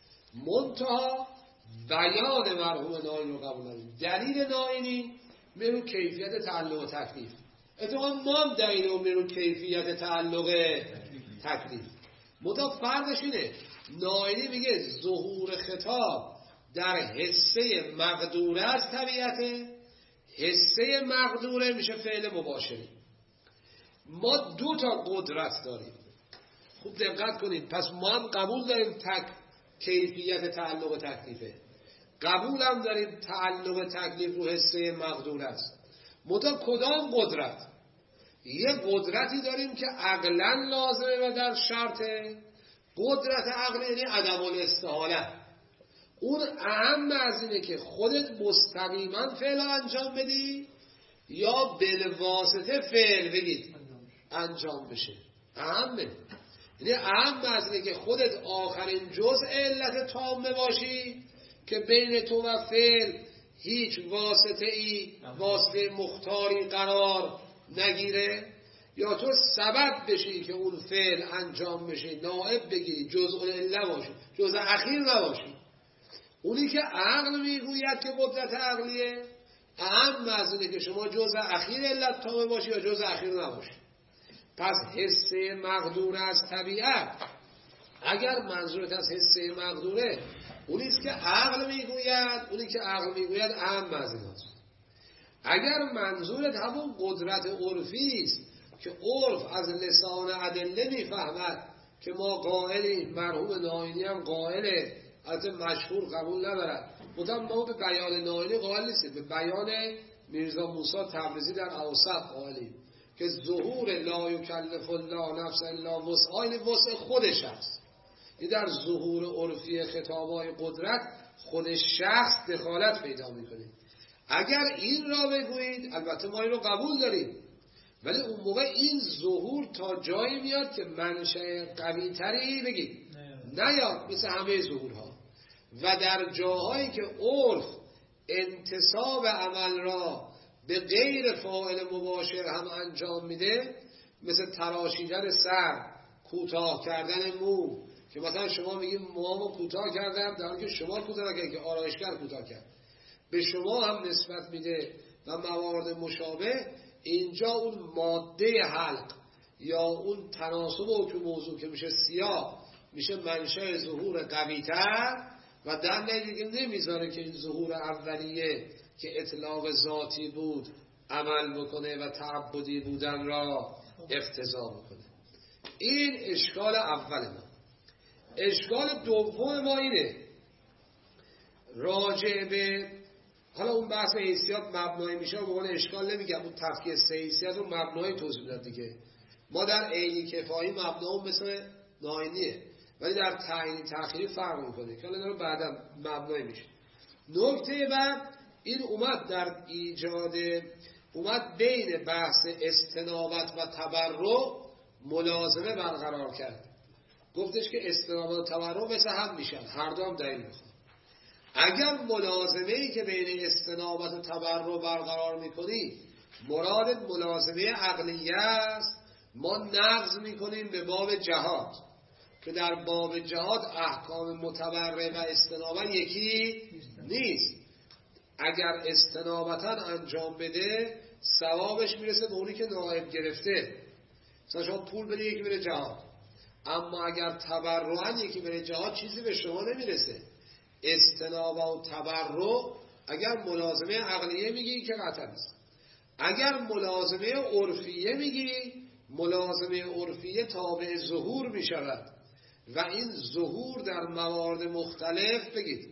منتها بیان مرحوم نائینی رو قبول داریم. دلیل نائینی میرو کیفیت تعلق تکلیف، اتفاقا ما هم دلیل میرو کیفیت تعلق تکلیف. منتها فرقش اینه، نائینی میگه ظهور خطاب در حصه مقدوره از طبیعته، حصه مقدوره میشه فعل مباشری. ما دو تا قدرت داریم، خوب دقت کنید. پس ما هم قبول داریم کیفیت تعلق تکلیفه، قبول هم داریم تعلق تکلیف رو حصه مقدور است. منتها کدام قدرت؟ یه قدرتی داریم که عقلاً لازمه و در شرطه. قدرت عقل یعنی عدم الاستحاله، اون اهم از اینه که خودت مستقیما فعل انجام بدی یا بالواسطه فعل بگید انجام بشه. اهمه، یعنی اهم از اینه که خودت آخرین جزء علت تامه باشی که بین تو و فعل هیچ واسطه مختاری قرار نگیره، یا تو سبب بشی که اون فعل انجام بشه، نائب بگیری، جزء العله باشی، جزء اخیر نباشی. اونی که عقل میگوید که قدرت عقلیه، اهم از اینه که شما جزء اخیر علت تامه باشی یا جزء اخیر نباشی. پس حصه مقدور از طبیعت، اگر منظورت از حصه مقدوره اونیست که عقل میگوید، اونی که عقل میگوید اهم از ایناست. اگر منظورت همون قدرت عرفی است که عرف از لسان ادله میفهمد که ما قائلیم، مرحوم نائینی هم قائله، البته مشهور قبول ندارد، ما به بیان نائینی قائل نیستیم، به بیان میرزا موسی تبریزی در اوسط قائلیم که ظهور لا یکلف الله نفسا الا وسعها وسع خودش است. این در ظهور عرفی خطابای قدرت خود شخص دخالت پیدا میکنه. اگر این را بگویید البته ما این رو قبول داریم، ولی اون موقع این ظهور تا جایی میاد که منشأ قوی تری بگید نیاد مثل همه ظهورها. و در جاهایی که عرف انتصاب عمل را به غیر فاعل مباشر هم انجام میده، مثل تراشیدن سر، کوتاه کردن مو، که مثلا شما میگید موامو کوتاه کردم، در حالی که شما کوتاه نکردید که آرایشگر کوتاه کرد، به شما هم نسبت میده و موارد مشابه. اینجا اون ماده حلق یا اون تناسب حکم موضوع که میشه سیاه، میشه منشأ ظهور قوی‌تر و در نتیجه نمیذاره که این ظهور اولیه که اطلاق ذاتی بود عمل بکنه و تعبدی بودن را اقتضا بکنه. این اشکال اول ما. اشکال دوم ما اینه راجع به، حالا اون بحث حیثیات مبنایی میشه و به قول اشکال نمیگم، اون تفکیک سه حیثیات رو مبنایی توضیح داد دیگه. ما در عینی کفایی مبنا مثل ناینیه، ولی در تعیینی تأخیری فرق میکنه که حالا داره بعدا مبنایی میشه. نکته بعد این اومد بین بحث استنابت و تبرع ملازمه برقرار کرد. گفتش که استنابت و تبرع مثل هم میشن، هر دو هم دلیل میخواد. اگر ملازمه‌ای که بین استنابت و تبرع برقرار میکنی مرادت ملازمه عقلیه است، ما نقض میکنیم به باب جهاد که در باب جهاد احکام متبرع و استنابت یکی نیست. اگر استنابتا انجام بده ثوابش میرسه به اونی که نائب گرفته. مثلا شما پول بده یکی بره جهاد، اما اگر تبرعا یکی بره جهاد چیزی به شما نمیرسه. استنابه و تبرع اگر ملازمه عقلیه میگی که قطعا نیست. اگر ملازمه عرفیه میگی، ملازمه عرفیه تابع ظهور میشود و این ظهور در موارد مختلف بگید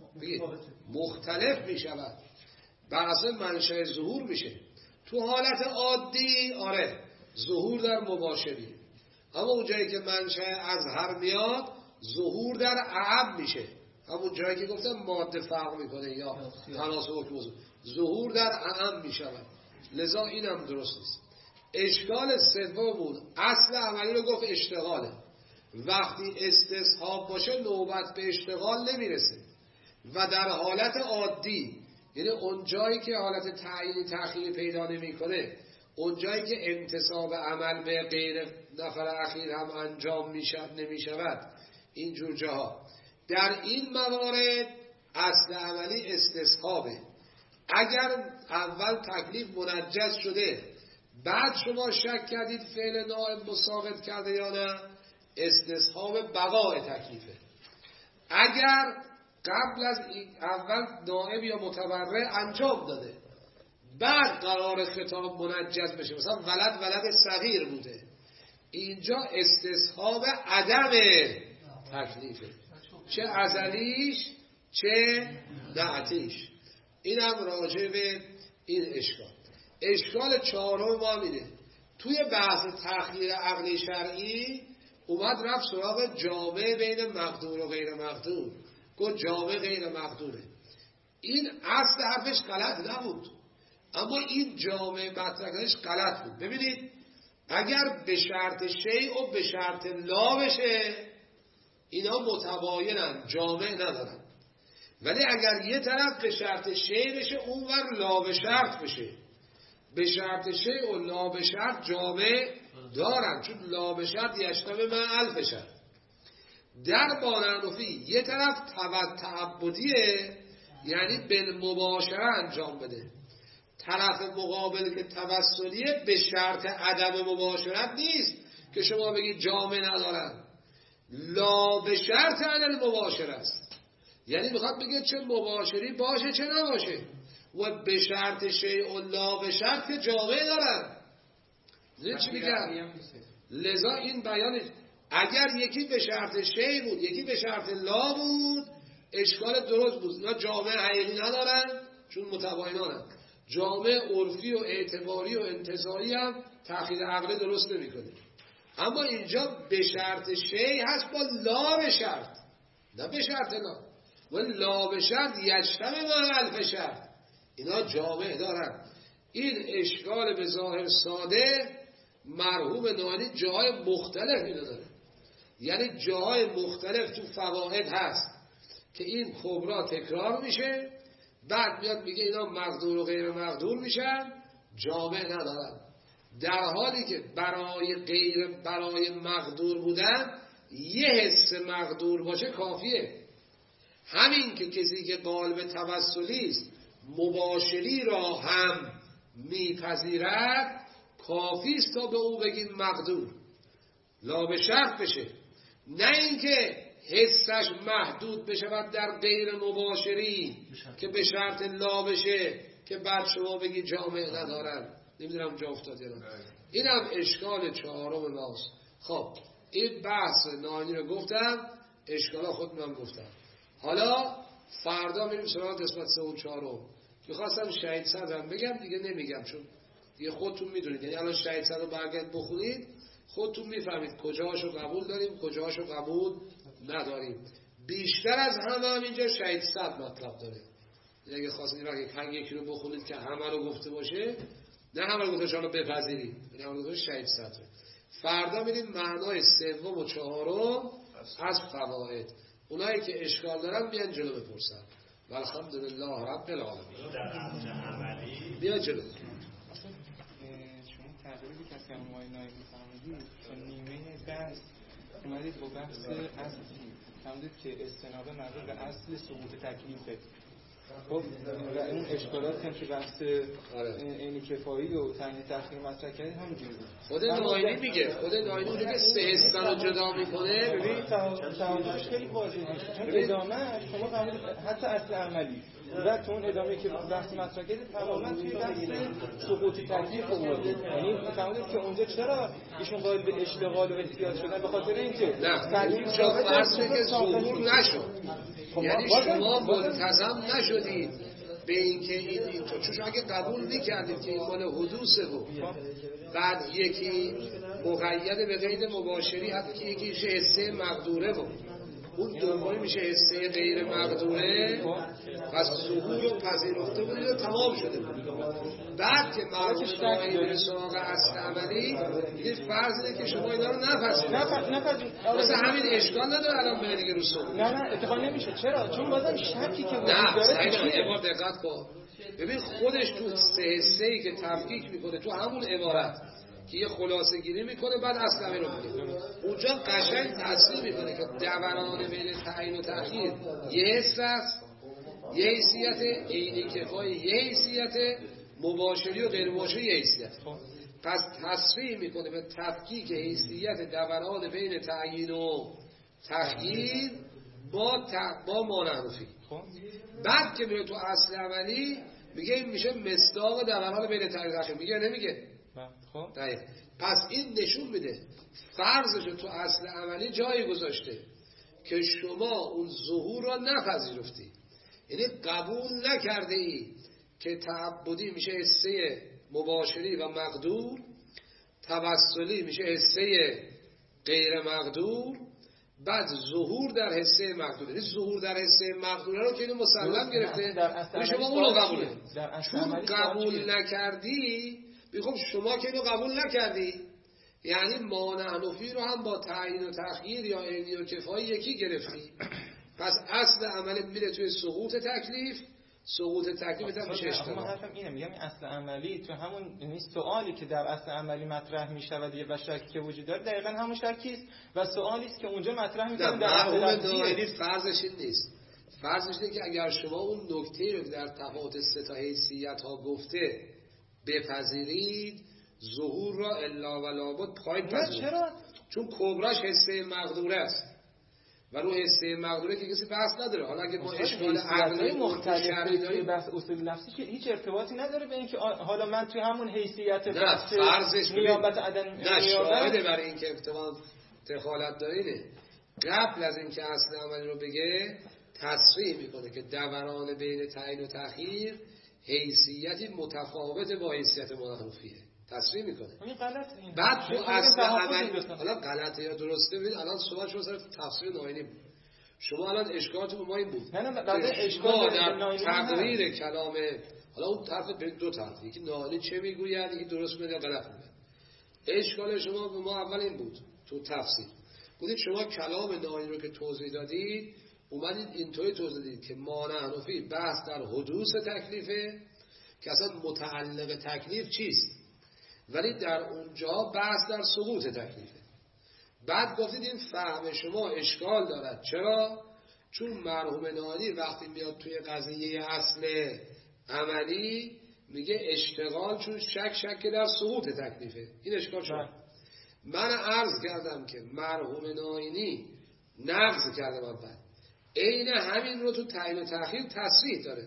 مختلف میشود، بر اساس منشأ ظهور میشه. تو حالت عادی آره ظهور در مباشری، اما اون جایی که منشأ اظهر میاد ظهور در اعم میشه. همون جایی که گفتم ماده فرق میکنه یا تناسب موضوع، ظهور در اعم میشود. لذا اینم درست نیست. اشکال سومون اصل عملی رو گفت اشتغاله. وقتی استصحاب باشه نوبت به اشتغال نمیرسه و در حالت عادی، یعنی اون جایی که حالت تعیینی تأخیری پیدا نمیکنه، اون جایی که انتصاب عمل به غیر نفر اخیر هم انجام نمیشود، اینجور جاها، در این موارد اصل عملی استصحابه. اگر اول تکلیف منجز شده بعد شما شک کردید فعل نائب مساقط کرده یا نه، استصحاب بقای تکلیفه. اگر قبل از اول نائب یا متبرع انجام داده بعد قرار خطاب منجز بشه، مثلا ولد صغیر بوده، اینجا استصحاب عدم تکلیفه، چه ازلیش چه نعتیش. اینم راجع به این اشکال. اشکال چهارم ما اینه، توی بحث تخییر عقلی شرعی اومد رفت سراغ جامع بین مقدور و غیر مقدور، گفت جامع غیر مقدوره. این اصل حرفش غلط نبود، اما این جامع مطرحش غلط بود. ببینید اگر به شرط شیء و به شرط لا بشه اینا متباینن، جامع ندارن، ولی اگر یه طرف به شرط شیء بشه اونور لا به شرط بشه، به شرط شیء و لا به شرط جامع دارن، چون لا به شرط یشتمل مع الف شرط. در بانعنفی یه طرف تعبدیه، یعنی بالمباشره انجام بده، طرف مقابل که توسلیه به شرط عدم مباشرت نیست که شما بگید جامع ندارن، لا به شرط عدم مباشره است، یعنی میخواد بگه چه مباشری باشه چه نباشه، و به شرط شیء و لا به شرط که جامع دارن. چی میگم؟ لذا این بیانش اگر یکی به شرط شیء بود یکی به شرط لا بود اشکال درست بود، اینا جامع حقیقی ندارن چون متباینانن، جامع عرفی و اعتباری و انتزاعی هم تأخیر عقل درست نمیکنه. اما اینجا به شرط شیء هست با لا به شرط، نه به شرط لا، ولی لا به شرط یجتمع مع الف شرط، اینا جامع دارن. این اشکال به ظاهر ساده مرحوم نانی جای مختلف اینا داره. یعنی جاهای مختلف تو فواید هست که این کبرا تکرار میشه، بعد میاد میگه اینا مقدور و غیر مقدور میشن، جامع ندارن، در حالی که برای مقدور بودن یه حس مقدور باشه کافیه. همین که کسی که قالب توسلی است مباشری را هم میپذیرد کافی است تا به او بگید مقدور، لا به شرط بشه، نه اینکه حسش محدود بشه و در غیر مباشری که به شرط لا بشه که بعد شما بگید جامع ندارن. نمیدونم جا افتاد یا نه. این هم اشکال چهارم ماست. خب این بحث ناینی رو گفتم، اشکالا خودم گفتم. حالا فردا میریم سراغ قسمت 3 و 4. میخواستم شهید صدرم بگم، دیگه نمیگم چون دیگه خودتون میدونید. یعنی الان شهید صدر رو برگرد بخونید خودتون میفهمید کجاهاشو قبول داریم کجاهاشو قبول نداریم. بیشتر از همه هم اینجا شهید صدر مطلب داره. یعنی اگه خواستید یکی رو بخونید که همه رو گفته باشه، نه همه رو گفته شما بپذیرید، یعنی همه رو گفته شهید صدر. فردا میریم معنای 3 و 4 از فواید. اونایی که اشکال دارن بیان جلو بپرسن. والحمدلله رب العالمین. در عمل عملی بیا جلو. شما تغییری که از همه نایی میفهمیدید چون نیمه بحث اومدید با بحث اصلی فهمیدید که استناب مربوط به اصل ثبوت تکلیفه. خب و اون اشکالات هم که بحث عین کفایی و تعیین تأخیر مطرح کردید همینجوری بود. خود ناینی میگه، خود ناینی اونجا که سه حسن رو جدا میکنه، ببین تعاملش خیلی واضحه چون ادامه شما فهمیدید حتی اصل عملی و تو اون ادامه که بحث مطرح کردید تماما توی بحث سقوط تکلیف آوردید. یعنی فهمیدید که اونجا چرا ایشون قائل به اشتغال و احتیاط شدن؟ به خاطر اینکه نه چون فرضه که ظهور نشد، یعنی شما ملتزم نشدید به اینکه این چون اگه قبول میکردید که این مال حدوثه بود، بعد یکی مقید به قید مباشری حتی که یکی حصه مقدوره بود، اون دومی میشه حصه غیر مقدوره، پس ظهور رو پذیرفته بود و تمام شده بود. بعد که مربوط به سراغ اصل عملی دیگه فرض اینه که شما اینا رو نپذیرید. مثلا همین اشکال نداره الان به دیگه رو ظهور. نه اتفاق نمیشه. چرا؟ چون بازم شکی که نه یه بار دقت کن. ببین خودش تو سه حصه‌ای که تفکیک میکنه تو همون عبارت که یه خلاصه گیری میکنه بعد اصلا رو میگه، اونجا قشنگ تصریح میکنه که دوران بین تعیین و تأخیر یه حس است، یه حیثیت عینی کفایی، یه حیثیت مباشری و غیر مباشری یه حیثیت. پس تصریح میکنه به تفکیک حیثیت دوران بین تعیین و تأخیر با مانعرفی. بعد که میره تو اصل عملی میگه این میشه مصداق دوران بین تعیین و تأخیر. میگه نمیگه؟ خب پس این نشون میده فرضش تو اصل عملی جایی گذاشته که شما اون ظهور را نپذیرفتی، یعنی قبول نکرده ای که تعبدی میشه حصه مباشری و مقدور، توسلی میشه حصه غیر مقدور، بعد ظهور در حصه مقدور. یعنی ظهور در حصه مقدور رو که اینو مسلم گرفته شما اون رو قبوله. چون قبول نکردی بخوام شما که اینو قبول نکردی، یعنی مانع نفی رو هم با تعیین و تأخیر یا عینی و کفایی یکی گرفتی. پس اصل عمل میره توی سقوط تکلیف، سقوط تکلیف هم میشه اشتباه. اما حرفم اینه، میگم اصل عملی تو همون یعنی سوالی که در اصل عملی مطرح میشود و شکی که وجود داره دقیقاً همون شکی است و سوالی است که اونجا مطرح میشه در اصل عملی. فرضش این نیست. فرضش اینه که اگر شما اون نکته رو در تفاوت سه تا حیثیت ها گفته بپذیرید، ظهور را الا و لابد پای پذیرید. چرا؟ چون کبراش حصه مقدوره است و رو حصه مقدوره که کسی بحث نداره. حالا اگه ما اشکال عقلی مختلفی داریم بحث اصول لفظی که هیچ ارتباطی نداره به اینکه حالا من توی همون حیثیت بحث فرضش نیابت عدم نه شاهده برای اینکه احتمال دخالت دارینه. قبل از اینکه اصل عمل رو بگه تصریح میکنه که دوران بین تعیین و تأخیر حیثیتی متفاوت با حیثیت منحرفیه، تصریح میکنه. این غلطه. بعد تو اصل عمل حالا غلطه یا درسته ببین الان صحبت شما سر تفسیر ناینی بود. شما الان اشکالتون ما این بود. نه بعد اشکال در تقریر کلام حالا اون طرف به دو طرف، یکی ناینی چه میگوید، یکی درست میگه یا غلط میگه. اشکال شما به ما اول این بود تو تفسیر. گفتید شما کلام ناینی رو که توضیح دادید اومدید اینطوری توضیح دادید که ما نحن فی بحث در حدوث تکلیفه که اصلا متعلق تکلیف چیست، ولی در اونجا بحث در سقوط تکلیفه. بعد گفتید این فهم شما اشکال دارد. چرا؟ چون مرحوم ناینی وقتی میاد توی قضیه اصل عملی میگه اشتغال چون شک در سقوط تکلیفه. این اشکال شد. من عرض کردم که مرحوم ناینی نقض کرده اول عین همین رو تو تعیین و تأخیر تصریح داره،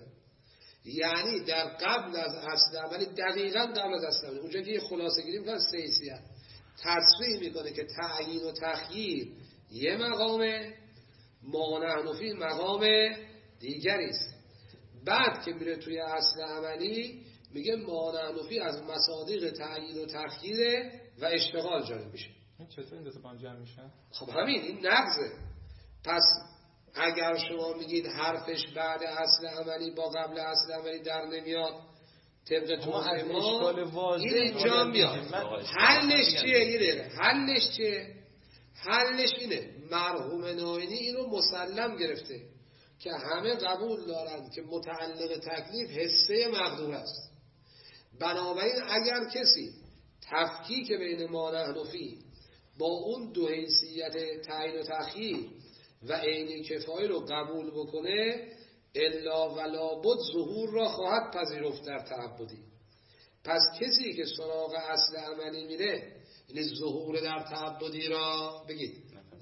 یعنی در قبل از اصل عملی، دقیقاً قبل از اصل عملی، اونجا که خلاصه گیری میکنه سیسیه تصریح میکنه که تعیین و تأخیر یه مقامه، ما نحن فی مقام دیگری است. بعد که میره توی اصل عملی میگه ما نحن فی از مصادیق تعیین و تأخیر و اشتغال جاری میشه. چطور این دو تا با هم جمع میشن؟ خب همین این نقضه. پس اگر شما میگید حرفش بعد اصل عملی با قبل اصل عملی در نمیاد طبق توضیح ما، این اینجا میاد. حلش چیه؟ یه دقیقه حلش چیه؟ حلش اینه مرحوم ناینی اینو مسلم گرفته که همه قبول دارند که متعلق تکلیف حصه مقدور است. بنابراین اگر کسی تفکیک بین ما نحن فی با اون دو حیثیت تعیین و تأخیر و عین کفایه رو قبول بکنه، الا ولا بد ظهور را خواهد پذیرفت در تعبدی. پس کسی که سراغ اصل عملی میره، یعنی ظهور در تعبدی را بگید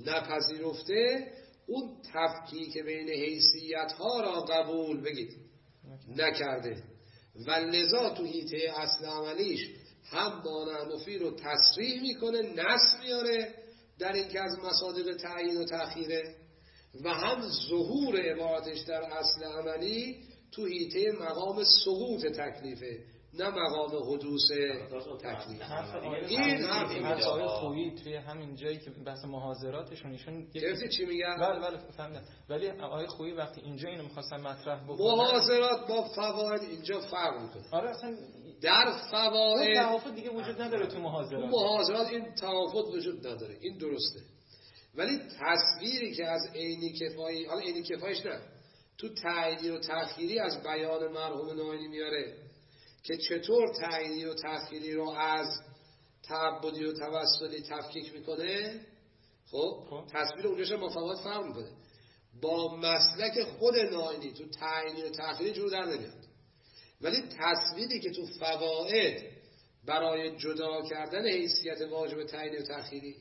نپذیرفته، اون تفکیک بین حیثیت ها را قبول بگید نکرده و لذا تو حیطه اصل عملیش هم ما نحن فی رو تصریح میکنه، نص میاره در این که از مصادیق تعیین و تأخیره، و هم ظهور عبارتش در اصل عملی تو حیطه مقام سقوط تکلیفه، نه مقام حدوث تکلیف. این حرف آقای خویی توی همین جایی که بحث محاضراتشون ایشون گرفتی چی میگن؟ بله فهمیدم. ولی آقای خویی وقتی اینجا اینو می‌خواستن مطرح بکنن، محاضرات با فواید اینجا فرق میکنه. آره اصلا در فواید توافق دیگه وجود نداره تو محاضرات. تو محاضرات این توافق وجود نداره، این درسته. ولی تصویری که از عینی کفایی، حالا عینی کفایش نه، تو تعیینی و تأخیری از بیان مرحوم ناینی میاره که چطور تعیینی و تأخیری رو از تعبدی و توسلی تفکیک میکنه. خب تصویر اونجاش با فواد فرق میکنه. با مسلک خود ناینی تو تعیینی و تأخیری جور در نمیاد، ولی تصویری که تو فواید برای جدا کردن حیثیت واجب تعیینی و تأخیری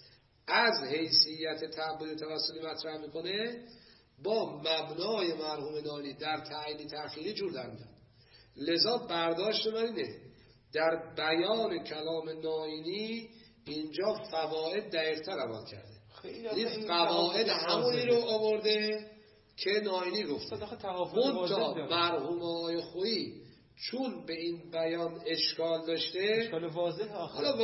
از حیثیت تعبدی و توسلی مطرح میکنه، با مبنای مرحوم ناینی در تعیینی تأخیری جور در میاد. لذا برداشت من اینه در بیان کلام ناینی اینجا فواید دقیق‌تر عمل کرده. این فواید همونی رو آورده که ناینی گفت. منتها مرحوم آقای خویی چون به این بیان اشکال داشته، اشکال واضح حالا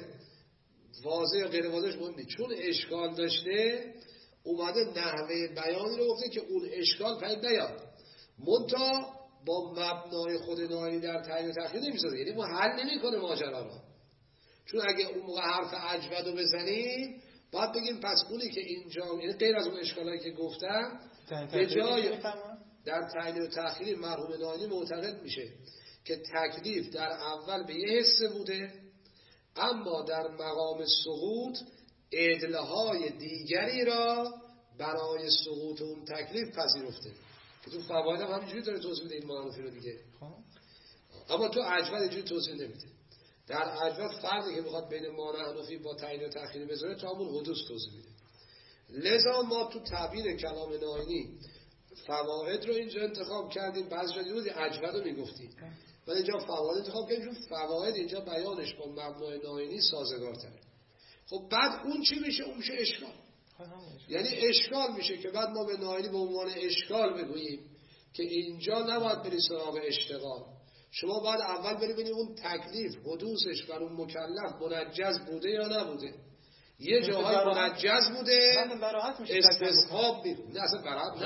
واضح یا غیر واضحش مهم نیست، چون اشکال داشته اومده نحوه بیانی رو گفته که اون اشکال پدید نیاد، منتها با مبنای خود ناینی در تعیین و تأخیر نمیسازه، یعنی ما حل نمیکنه ماجرا را. چون اگه اون موقع حرف اجود رو بزنیم باید بگیم پس اونی که اینجا، یعنی غیر از اون اشکالایی که گفتم، به جای در تعیین و تأخیر مرحوم ناینی معتقد میشه که تکلیف در اول به یه حصه بوده، اما در مقام سقوط عدلهای دیگری را برای سقوط اون تکلیف پذیرفته، که تو فواید هم همینجوری داره توضیح میده این معرفی رو دیگه. اما تو اجود اینجوری توضیح نمیده. در اجود فرقی که میخواد بین ما نحن فی با تعیین و تأخیر بذاره تا همون حدوث توضیح میده. لذا ما تو تعبیر کلام ناینی فواید رو اینجا انتخاب کردیم، بعضی جا دیدیم اجود رو میگفتیم، ولی اینجا فواید انتخاب کردیم چون فواید اینجا بیانش با مبنای ناینی سازگارتره. خب بعد اون چی میشه؟ اون میشه اشکال. یعنی اشکال میشه که بعد ما به ناینی به عنوان اشکال بگوییم که اینجا نباید بری سراغ اشتغال، شما باید اول بری ببینید اون تکلیف حدوثش بر اون مکلف منجز بوده یا نبوده. یه جاهای منجز بوده استصحاب میکنه، نه اصلا براحت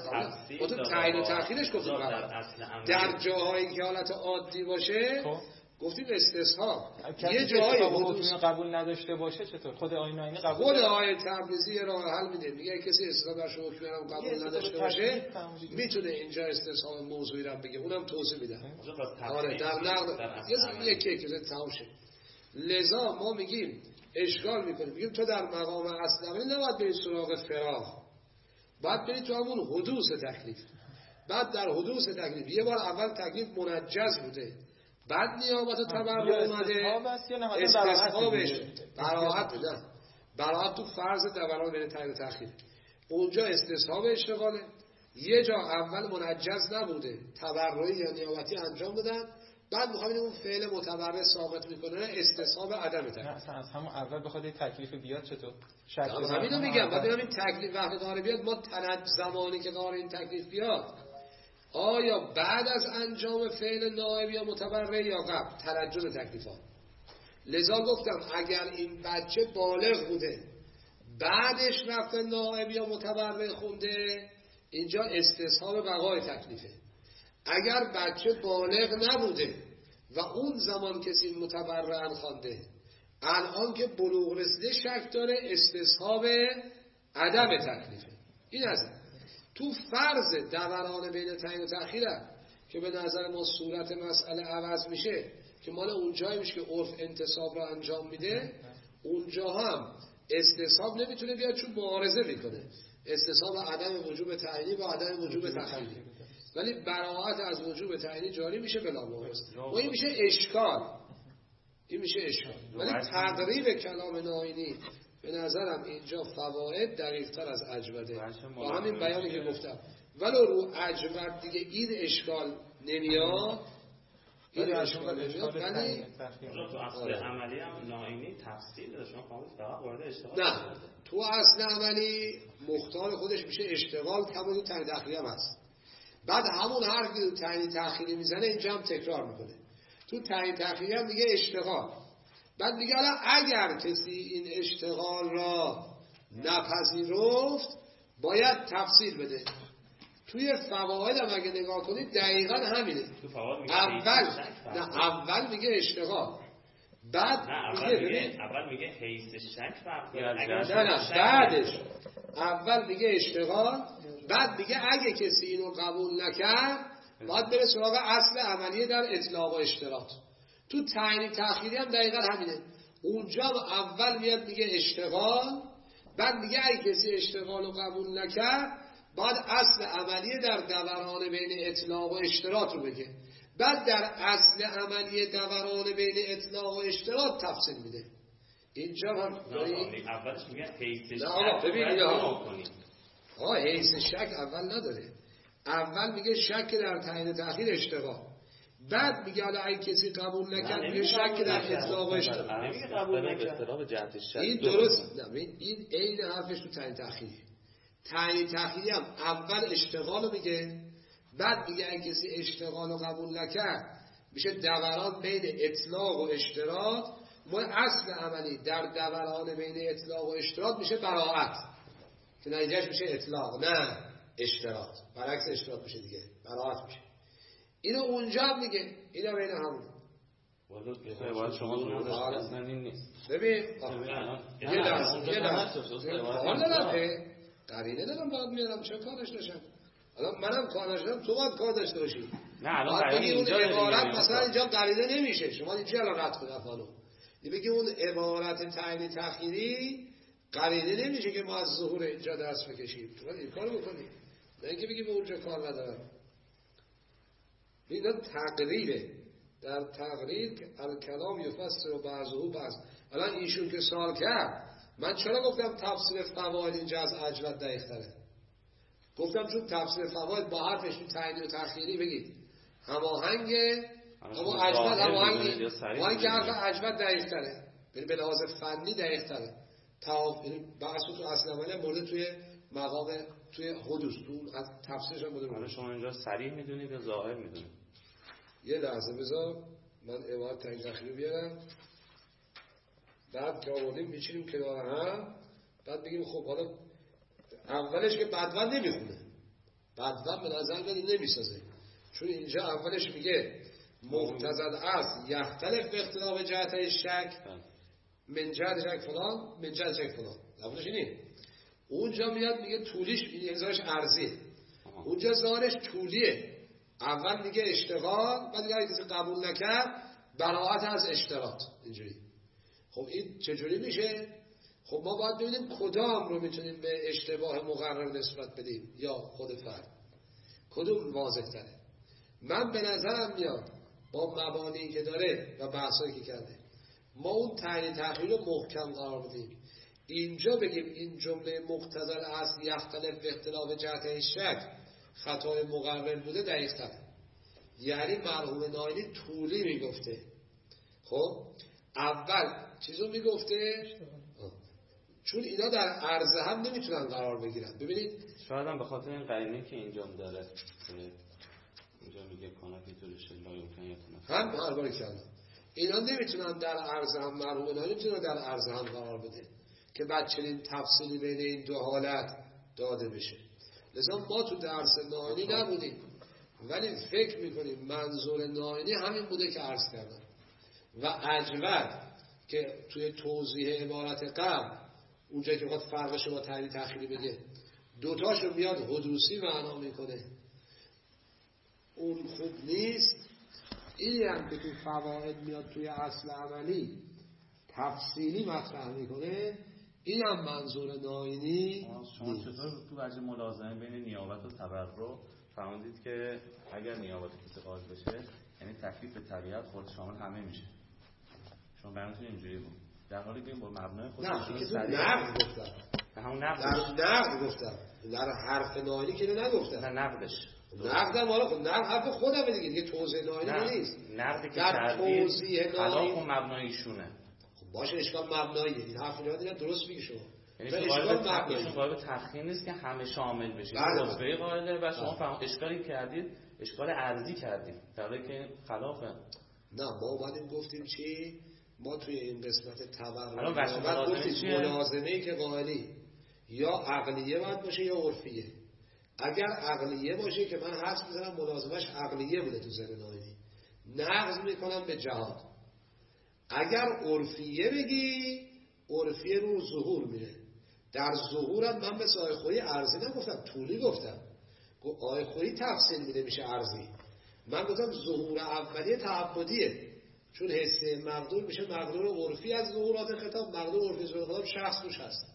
نه، تو تعیین و تأخیرش گفتیم در جاهایی که حالت عادی باشه گفتیم استصحاب یه جایی حدوث قبول نداشته باشه چطور؟ خود آیین آینی قبول خود آیه تبریزی راه حل میده، میگه کسی استصحاب در حکم هم قبول نداشته باشه میتونه اینجا استصحاب موضوعی رو بگه، اونم توضیح میدم. آره در نقد یک تمام شه. لذا ما میگیم اشکال میکنیم، میگیم تو در مقام اصل نباید برید سراغ فراغ، باید برید تو همون حدوث تکلیف. بعد در حدوث تکلیف یه بار اول تکلیف منجز بوده، بعد نیابت و تبرع اومده، استصحابش براحت نه، براحت تو فرض دوران بین تعیین و تأخیر، اونجا استصحاب اشتغاله. یه جا اول منجز نبوده، تبرعی یا نیابتی انجام دادن، بعد میخوام اون فعل متبرع ثابت میکنه استصحاب عدم تکلیف. اصلا از همون اول بخواد تکلیف بیاد چطور؟ همینو میگم. بعد این تکلیف وقتی قرار بیاد، ما زمانی که قرار این تکلیف بیاد، آیا بعد از انجام فعل نائب یا متبرع یا قبل ترجز تکلیفات. لذا گفتم اگر این بچه بالغ بوده بعدش رفته نائب یا متبرع خونده، اینجا استصحاب بقای تکلیفه. اگر بچه بالغ نبوده و اون زمان کسی متبرعن خوانده، الان که بلوغ رسیده شک داره، استصحاب عدم تکلیفه. این از تو فرض دوران بین تعیین و تأخیر که به نظر ما صورت مسئله عوض میشه، که مال اونجایی میشه که عرف انتصاب را انجام میده، اونجا هم استصحاب نمیتونه بیاد چون معارضه میکنه، استصحاب عدم وجوب تعیینی با عدم وجوب تأخیری، ولی براءت از وجوب تعیینی جاری میشه بلا معارضه. و این میشه اشکال، این میشه اشکال. ولی تقریب کلام ناینی به نظرم اینجا فواید دقیق‌تر از اجوده، با همین بیانی که گفتم. ولو رو اجود دیگه این اشکال نمیاد، این اشکال نمیاد. ولی تو اصل عملی هم ناینی تفصیل داره، شما فهمید فقط وارد اشتغال نه، تو اصل عملی مختار خودش میشه اشتغال، کما تو تعیین تأخیری هم هست. بعد همون حرفی که تو تعیین تأخیری میزنه اینجا هم تکرار میکنه. تو تعیین تأخیری هم میگه اشتغال، بعد میگه حالا اگر کسی این اشتغال را نپذیرفت باید تفصیل بده. توی فواید هم اگه نگاه کنید دقیقا همینه. اول میگه اشتغال، بعد اول میگه حیث شک فرق. نه بعدش اول میگه اشتغال، بعد میگه اگه کسی اینو قبول نکرد باید بره سراغ اصل عملیه در اطلاق و اشتراط. تو تعیین تأخیری هم دقیقا همینه. اونجا اول میاد میگه اشتغال، بعد میگه اگه کسی اشتغال رو قبول نکرد بعد اصل عملیه در دوران بین اطلاق و اشتراط رو بگه، بعد در اصل عملیه دوران بین اطلاق و اشتراط تفصیل میده. اینجا هم اولش میگه حیث شک. ببینید حیث شک اول نداره. اول میگه شک در تعیین تأخیر اشتغال، بعد میگه حالا اگه کسی قبول نکرد میگه شک در اطلاق و اشتراط. نمیگه قبول نکرد. این درست نه، این عین حرفش تو تعیین تأخیری. تعیین تأخیری هم اول اشتغال رو میگه، بعد میگه اگه کسی اشتغال رو قبول نکرد میشه دوران بین اطلاق و اشتراط. ما اصل عملی در دوران بین اطلاق و اشتراط میشه براءت، که نتیجهش میشه اطلاق نه اشتراط، برعکس اشتراط میشه دیگه، براءت میشه. اینو اونجا هم میگه، اینا بین همون. باید شما اصلا این نیست. ببین یه لحظه حال ندارم، قرینه دارم باید میارم، چه کارش داشتم الان منم کار نشدم، تو باید کار داشته باشی. نه الان قرینه اینجا عبارت مثلا اینجا قرینه نمیشه، شما اینجا الان رد کنید افعالو بگی اون عبارت تعیین تأخیری قرینه نمیشه که ما از ظهور اینجا درس بکشیم. تو باید این کارو بکنی، نه اینکه بگی به اونجا کار ندارم. اینا تقریره، در تقریر الکلام یفسر و بعضه بعض. الان ایشون که سوال کرد من چرا گفتم تفسیر فواید اینجا از اجود دقیق‌تره؟ گفتم چون تفسیر فواید با حرفش تو تعیین و تأخیری بگید هماهنگه، اما اجود هماهنگی با اینکه حرف اجود دقیق‌تره، یعنی به لحاظ فنی دقیق‌تره. بحث تو اصل عملی مورد توی مقام توی حدوث تو از تفسیرش هم بوده. شما اینجا صریح میدونید یا ظاهر میدونید؟ یه لحظه بذار من عبارت تعیین تأخیری بیارم، بعد که آوردیم میچینیم کنار هم، بعد بگیم خب حالا اولش که بدون نمیخونه، بدون به نظر بدی نمیسازه، چون اینجا اولش میگه مقتضی الاصل یختلف به اختلاف جهت شک من جهت شک فلان من جهت شک فلان. لفظش اینه. اونجا میاد میگه طولیش هزارش ارزیه، اونجا ظاهرش طولیه. اول میگه اشتغال، بعد دیگه کسی قبول نکرد براءت از اشتراط. اینجوری. خب این چجوری میشه؟ خب ما باید ببینیم کدام رو میتونیم به اشتباه مقرر نسبت بدیم یا خود فرد، کدوم واضح تره. من به نظرم میاد با مبانی که داره و بحثایی که کرده ما اون تعیین تأخیر رو محکم قرار بدیم. اینجا بگیم این جمله مقتضی الاصل یختلف به اختلاف جهت شک خطای مقرر بوده دقیق تره. یعنی مرحوم ناینی طولی میگفته. خب اول چیزو میگفته چون اینا در عرض هم نمیتونن قرار بگیرن. ببینید شاید هم به خاطر این قرینه که اینجا داره اینجا میگه کاناکی طورش هم هر کردن اینا نمیتونن در عرض هم مرحوم نمیتونن در عرض هم قرار بده که بعد چنین تفصیلی بین این دو حالت داده بشه. لذا ما تو درس ناینی نبودیم ولی فکر میکنیم منظور ناینی همین بوده که عرض کردم. و اجود که توی توضیح عبارت قبل اونجایی که بخواد فرقش با تعیین تأخیری بگه دوتاشو میاد حدوثی معنا میکنه، اون خوب نیست. این هم که تو فواید میاد توی اصل عملی تفصیلی مطرح میکنه، این هم منظور ناینی. شما چطور تو وجه ملازمه بین نیابت و تبرع فهمیدید که اگر نیابت کسی قائل بشه یعنی تکلیف به طبیعت خود شامل همه میشه؟ شما براتون اینجوری بود در حالی که این با مبنای خودشون نه نقد گفتم، همون نقدش در نقد گفتم، در حرف ناینی که نگفتم. نه نقدش نقدم حالا خب نقد حرف خودم دیگه توضیح ناینی نیست. نقدی که در توضیح خلاف و مبناییشونه. خب باشه اشکال مبناییه. این حرف دیگه درست میگی شما. یعنی اشکال مبنایی قابل تخمین نیست که همه شامل بشه. عضوی قائله و شما فهم اشکالی کردید اشکال ارزی کردید در حالی که خلافه. نه ما اومدیم گفتیم چی؟ ما توی این قسمت تبرع گفتیم ملازمه‌ای که قائلی یا عقلیه باید باشه یا عرفیه. اگر عقلیه باشه که من حدس میزنم ملازمش عقلیه بوده تو ذهن ناینی، نقض میکنم به جهاد. اگر عرفیه بگی عرفیه رو ظهور میره. در ظهورم من مثل آقای خویی ارزی نگفتم، طولی گفتم. آقای خویی تفصیل میده میشه ارزی. من گفتم ظهور اولیه تعبدیه، چون حسه مقدور میشه مقدور عرفی از ظهورات خطاب، مقدور عرفی ظهورات خطاب شخص توش هست.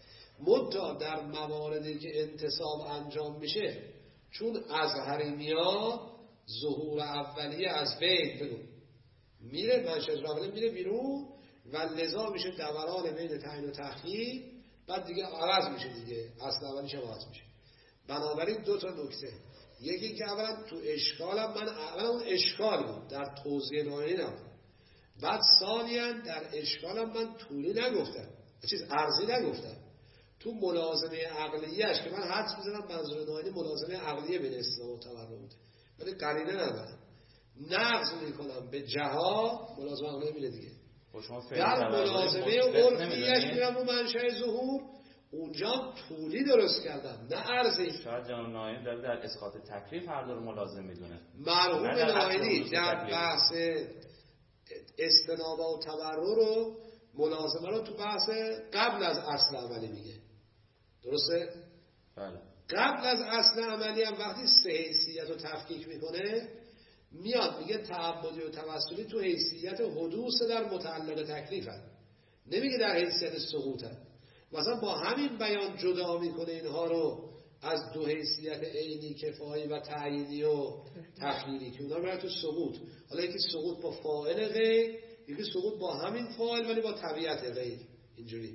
مدتا در مواردی که انتصاب انجام میشه چون از حریمیات ظهور اولیه از بین بگو میره، منشأ اولیه میره بیرون و لذا میشه دوران بین تعیین و تخییر، بعد دیگه عوض میشه دیگه، اصل اولیش عوض میشه. بنابراین دو تا نکته، یکی که اولا تو اشکالم من اولا اون اشکال بود در توضیح ناینی نبود، بعد ثانیاً در اشکالم من طولی نگفتم، چیز ارزی نگفتم. تو ملازمه عقلیه‌اش که من حدس می‌زنم منظور ناینی ملازمه عقلیه بین اسلام و تبرع بوده ولی قرینه ندارم، نقض میکنم به جهاد ملازمه عقلیه میره دیگه. در ملازمه عرفیش میرم و منشأ ظهور اونجا طولی درست کردم نه ارزی. شاید جناب ناینی داره در اسقاط تکلیف هر دو رو ملازم میدونه. مرحوم ناینی در بحث استنابه و تبرع رو ملازمه رو تو بحث قبل از اصل عملی میگه، درسته؟ بله. قبل از اصل عملی هم وقتی سه حیثیت رو تفکیک میکنه میاد میگه تعبدی و توسلی تو حیثیت حدوث در متعلق تکلیف هست، نمیگه در حیثیت سقوط هست. مثلا با همین بیان جدا میکنه اینها رو از دو حیثیت عینی کفایی و تعیینی و تخییری که اونا برای تو سقوط. حالا یکی سقوط با فاعل غیر، یکی سقوط با همین فاعل ولی با طبیعت غیر، اینجوری.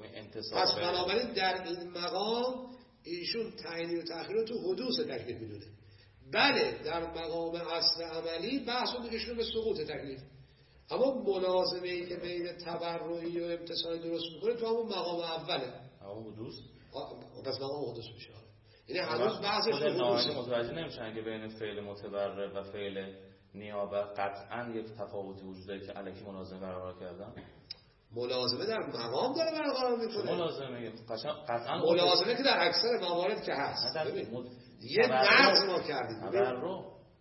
پس بنابراین در این مقام ایشون تعیینی و تخییری رو تو حدوث تکلیف میدونه. بله در مقام اصل عملی بحث رو میکشونه به سقوط تکلیف، اما ملازمه ای که بین تبرعی و امتصالی درست میکنه تو همون مقام اوله، همون حدوث. پس مقام حدوث میشه. یعنی هنوز بحثش حدوثه. متوجه نمیشن اگه بین فعل متبرع و فعل نیابه قطعا یک تفاوتی وجود داره که الکی ملازمه برقرار کردن. ملازمه در مقام داره برقرار میکنه. ملازمه قطعا ملازمه که در اکثر موارد که هست. یه نقض ما کردیم.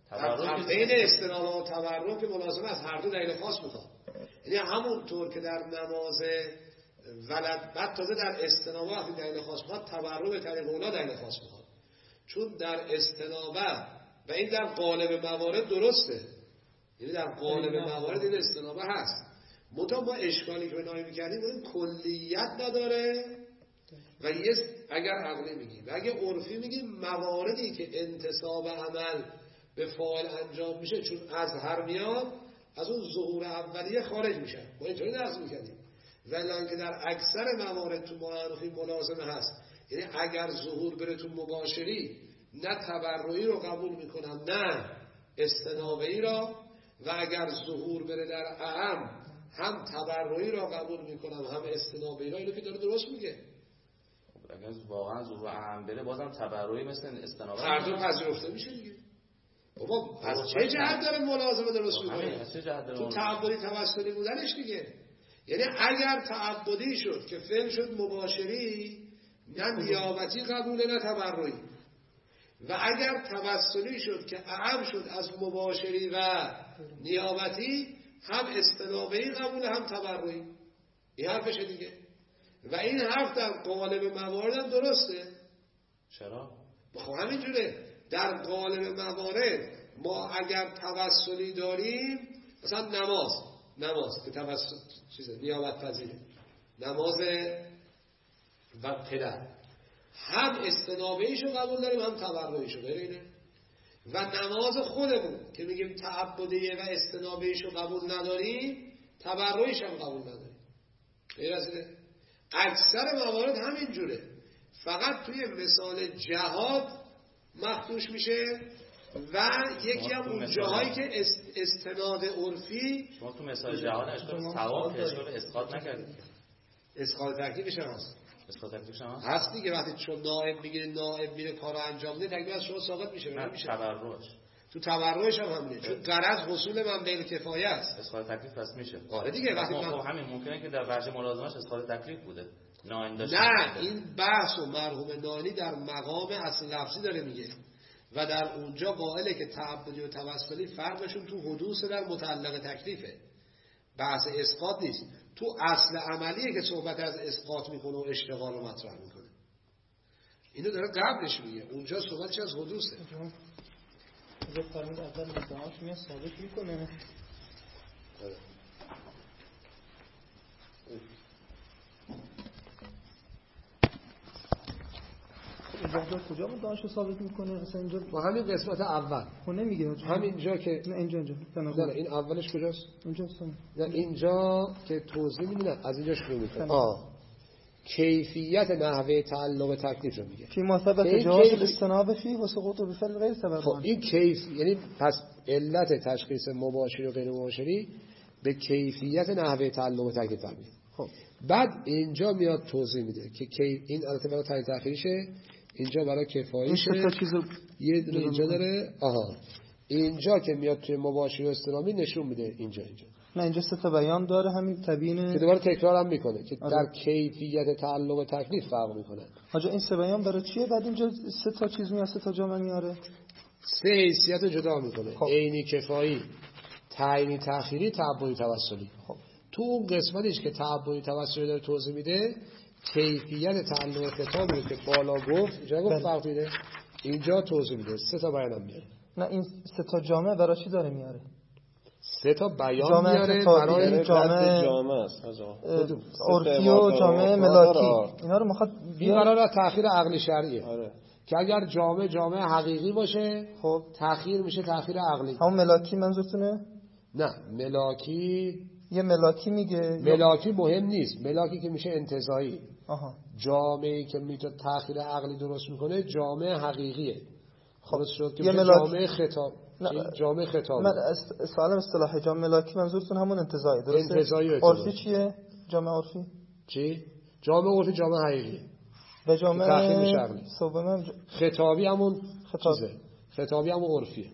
بین استنابه و تبرک ملازمه از هر دو دلیل خاص میخواد. یعنی همونطور که در نماز ولد بعد تازه در استنابه وقتی دلیل خاص میخواد، تبرک به طریق اولا دلیل خاص میخواد. چون در استنابه و این در غالب موارد درسته، یعنی در غالب موارد این استنابه هست. منتها ما اشکالی که به نایی میکردیم این کلیت نداره و اگر عقلی میگیم و اگر عرفی میگیم مواردی که انتصاب عمل به فاعل انجام میشه چون از هر میاد از اون ظهور اولیه خارج میشن. ما اینطوری درس میکردیم. ولی که در اکثر موارد تو معرفی ملازمه هست، یعنی اگر ظهور بره تو مباشری نه تبرعی رو قبول میکنم نه استنابهی را، و اگر ظهور بره در اعم هم تبرعی را قبول میکنم هم استنابهی را. اینو که داره درست میگه. اگر واقعا ظهور اعم بره بازم تبرعی مثل استنابه هر دو پذیرفته میشه دیگه. بابا از چه جهت داره ملازمه درست میکنه؟ تو تعبدی توسلی بودنش دیگه. یعنی اگر تعبدی شد که فعل شد مباشری نه نیابتی قبوله نه تبرعی، و اگر توسلی شد که اعم شد از مباشری و نیابتی هم استنابهی قبوله هم تبرعی. این حرفشه دیگه. و این حرف در قالب موارد هم درسته. چرا؟ خب همینجوره. در قالب موارد ما اگر توسلی داریم، مثلا نماز که توسل نیابت پذیره، نماز و پدر هم استنابهیشو قبول داریم هم تبرعیشو. غیر اینه. و نماز خودمون که میگیم تعبدیه و استنابهیشو قبول نداریم، تبرعیش هم قبول نداریم. غیر از اینه. اکثر موارد همین جوره. فقط توی مثال جهاد مخدوش میشه و یکی هم اون جاهایی که استناد عرفی. شما تو مثال جهاد اشکال ثواب اشکال اسقاط نکردید. اسقاط تکلیفش هم هست. اسقاط تکلیفش هم هست دیگه. وقتی چون نائب میگیره، نائب میره کارو انجام میده، تکلیف از شما ساقط میشه. نمیشه. تبرعش تو تبرعش هم همینه. چون غرض حصول منبع کفایه است. اسقاط تکلیف پس میشه. آره دیگه. وقتی همین ممکنه که در وجه ملازمش اسقاط تکلیف بوده. نه این بحث و مرحوم نانی در مقام اصل لفظی داره میگه و در اونجا قائله که تعبدی و توسلی فرقشون تو حدوث در متعلق تکلیفه. بحث اسقاط نیست. تو اصل عملیه که صحبت از اسقاط میکنه و اشتغال رو مطرح میکنه. اینو داره قبلش میگه. اونجا صحبتش از حدوثه. اگه فرمود اول مدعاش میاد ثابت میکنه. اینجا کجا مدعاش رو ثابت میکنه؟ اصلا اینجا با همین قسمت اول خونه میگه همینجا که نه اینجا نه این اولش کجاست؟ اینجاست. نه اینجا که توضیح میدن از اینجا شروع میکنه. کیفیت نحوه تعلق تکلیف رو میگه. فی مثبت جواز استناب فی و سقوط بفعل غیر سبب. خب این کیف یعنی پس علت تشخیص مباشری و غیر مباشری به کیفیت نحوه تعلق تکلیف میگه. خب بعد اینجا میاد توضیح میده که این البته برای تعیین تأخیریشه، اینجا برای کفاییشه، یه دونه اینجا داره. اینجا که میاد توی مباشری و استنابی نشون میده اینجا نه اینجا سه تا بیان داره همین تبیین که دوباره تکرار هم میکنه که در کیفیت تعلق تکلیف فرق میکنه. آجا این سه بیان برای چیه؟ بعد اینجا سه تا چیز میاره، سه تا جامعه میاره، سه حیثیت جدا میکنه. عینی کفایی، تعیینی تأخیری، تعبدی توسلی. خب تو اون قسمتش که تعبدی توسلی داره توضیح میده کیفیت تعلق خطابی که بالا گفت اینجا گفت فرق میده، اینجا توضیح میده. سه تا بیانم میاره. نه این سه تا جامعه برای چی داره میاره؟ سه تا بیان میاره برای جامعه است. عرفی و جامعه ملاکی. اینا رو میخواد این برای تأخیر عقلی شرعیه. که اگر جامعه حقیقی باشه خب تأخیر میشه تأخیر عقلی. همون ملاکی منظورتونه؟ نه ملاکی یه ملاکی میگه ملاکی مهم نیست. ملاکی که میشه انتزاعی. جامعه‌ای که میتونه تأخیر عقلی درست میکنه جامعه حقیقیه. خب شد که جامعه خطاب. جامعه خطاب. من سوالم اصطلاحی جامعه ملاکی منظورتون همون انتزاعی درسته؟ انتزاعی. عرفی چیه؟ جامعه عرفی چی؟ جامعه عرفی جامعه حقیقیه. و جامعه سوم خطابی همون چیزه. خطابی همون عرفیه.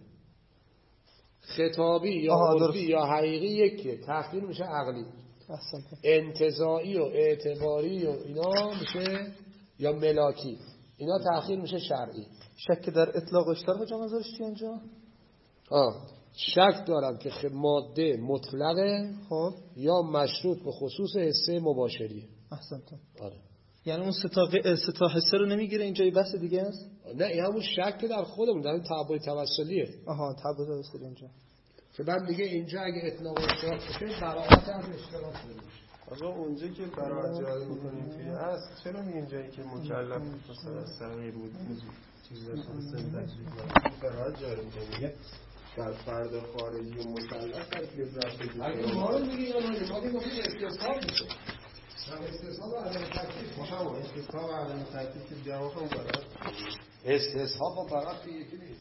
خطابی یا عرفی یا حقیقی یکیه. تأخیر میشه عقلی. انتزاعی و اعتباری و اینا میشه یا ملاکی. اینا تأخیر میشه شرعی. شک در اطلاق اشتراک جامعه زارش چیه اینجا؟ شک دارم که ماده مطلقه خب یا مشروط به خصوص حصه مباشریه. احسنتم. آره. یعنی اون سه تا حصه رو نمیگیره، اینجا یه بحث دیگه است؟ نه این همون شک در خودمون، در این تعبد توسلیه. تعبد توسلی اینجا که بعد میگه اینجا اگه اطلاق اشتراک بشه براعت از اشتراک بشه. آقا اونجا که براعت جاری میکنیم توی اصل، چرا میگه جایی که مکلف مثلا صغیر بود چیزی داشت سن تجریب نکنیم براعت جاری میکنیم در فرد خارجی و مکلف در که رفت اگه ما رو میگه یا نه ما میگه استصحاب میشه. استصحاب و عدم تکلیف استصحاب و عدم تکلیف که جواب هم براعت استصحاب و براعت یکی نیست.